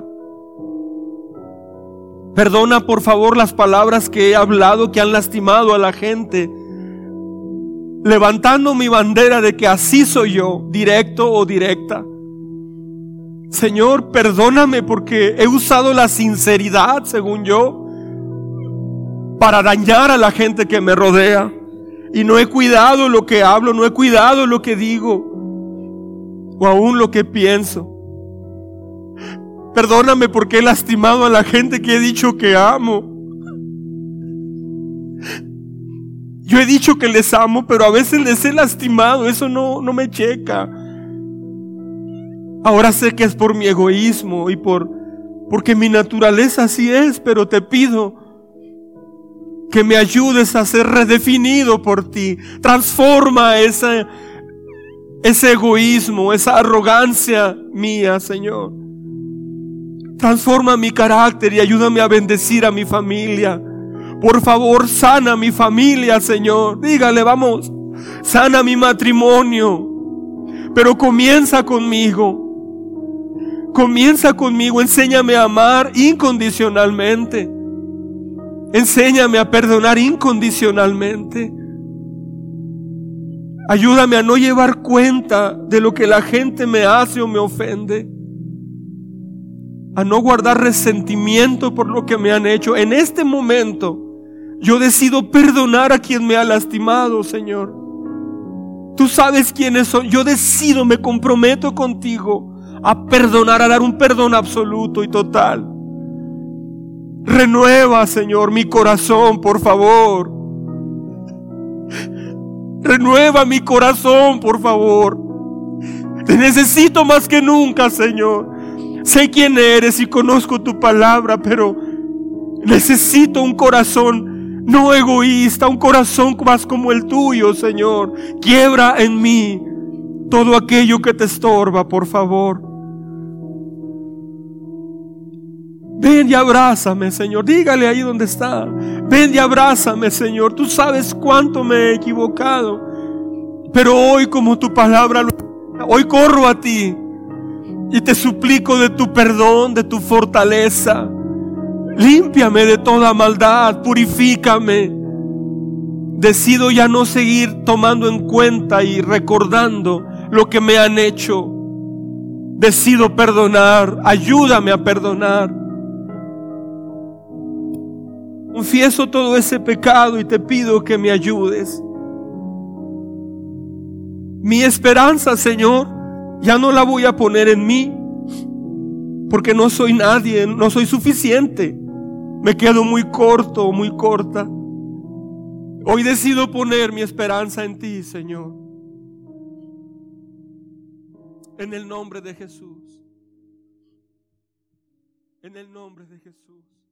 Perdona por favor las palabras que he hablado que han lastimado a la gente, levantando mi bandera de que así soy yo, directo o directa. Señor, perdóname porque he usado la sinceridad, según yo, para dañar a la gente que me rodea. Y no he cuidado lo que hablo, no he cuidado lo que digo, o aún lo que pienso. Perdóname porque he lastimado a la gente que he dicho que amo. Yo he dicho que les amo, pero a veces les he lastimado. Eso no, no me checa. Ahora sé que es por mi egoísmo y por porque mi naturaleza así es, pero te pido que me ayudes a ser redefinido por ti. Transforma ese, ese egoísmo, esa arrogancia mía, Señor. Transforma mi carácter y ayúdame a bendecir a mi familia. Por favor, sana mi familia, Señor. Dígale, vamos, sana mi matrimonio. Pero comienza conmigo. Comienza conmigo. Enséñame a amar incondicionalmente. Enséñame a perdonar incondicionalmente. Ayúdame a no llevar cuenta de lo que la gente me hace o me ofende. A no guardar resentimiento por lo que me han hecho. En este momento, yo decido perdonar a quien me ha lastimado, Señor. Tú sabes quiénes son. Yo decido, me comprometo contigo a perdonar, a dar un perdón absoluto y total. Renueva, Señor, mi corazón, por favor. Renueva mi corazón, por favor. Te necesito más que nunca, Señor. Sé quién eres y conozco tu palabra, pero necesito un corazón no egoísta, un corazón más como el tuyo, Señor. Quiebra en mí todo aquello que te estorba, por favor. Ven y abrázame, Señor. Dígale ahí donde está. Ven y abrázame, Señor. Tú sabes cuánto me he equivocado, pero hoy, como tu palabra, hoy corro a ti y te suplico de tu perdón, de tu fortaleza. Límpiame de toda maldad, purifícame. Decido ya no seguir tomando en cuenta y recordando lo que me han hecho. Decido perdonar. Ayúdame a perdonar. Confieso todo ese pecado y te pido que me ayudes. Mi esperanza, Señor, ya no la voy a poner en mí, porque no soy nadie, no soy suficiente. Me quedo muy corto, muy corta. Hoy decido poner mi esperanza en ti, Señor. En el nombre de Jesús. En el nombre de Jesús.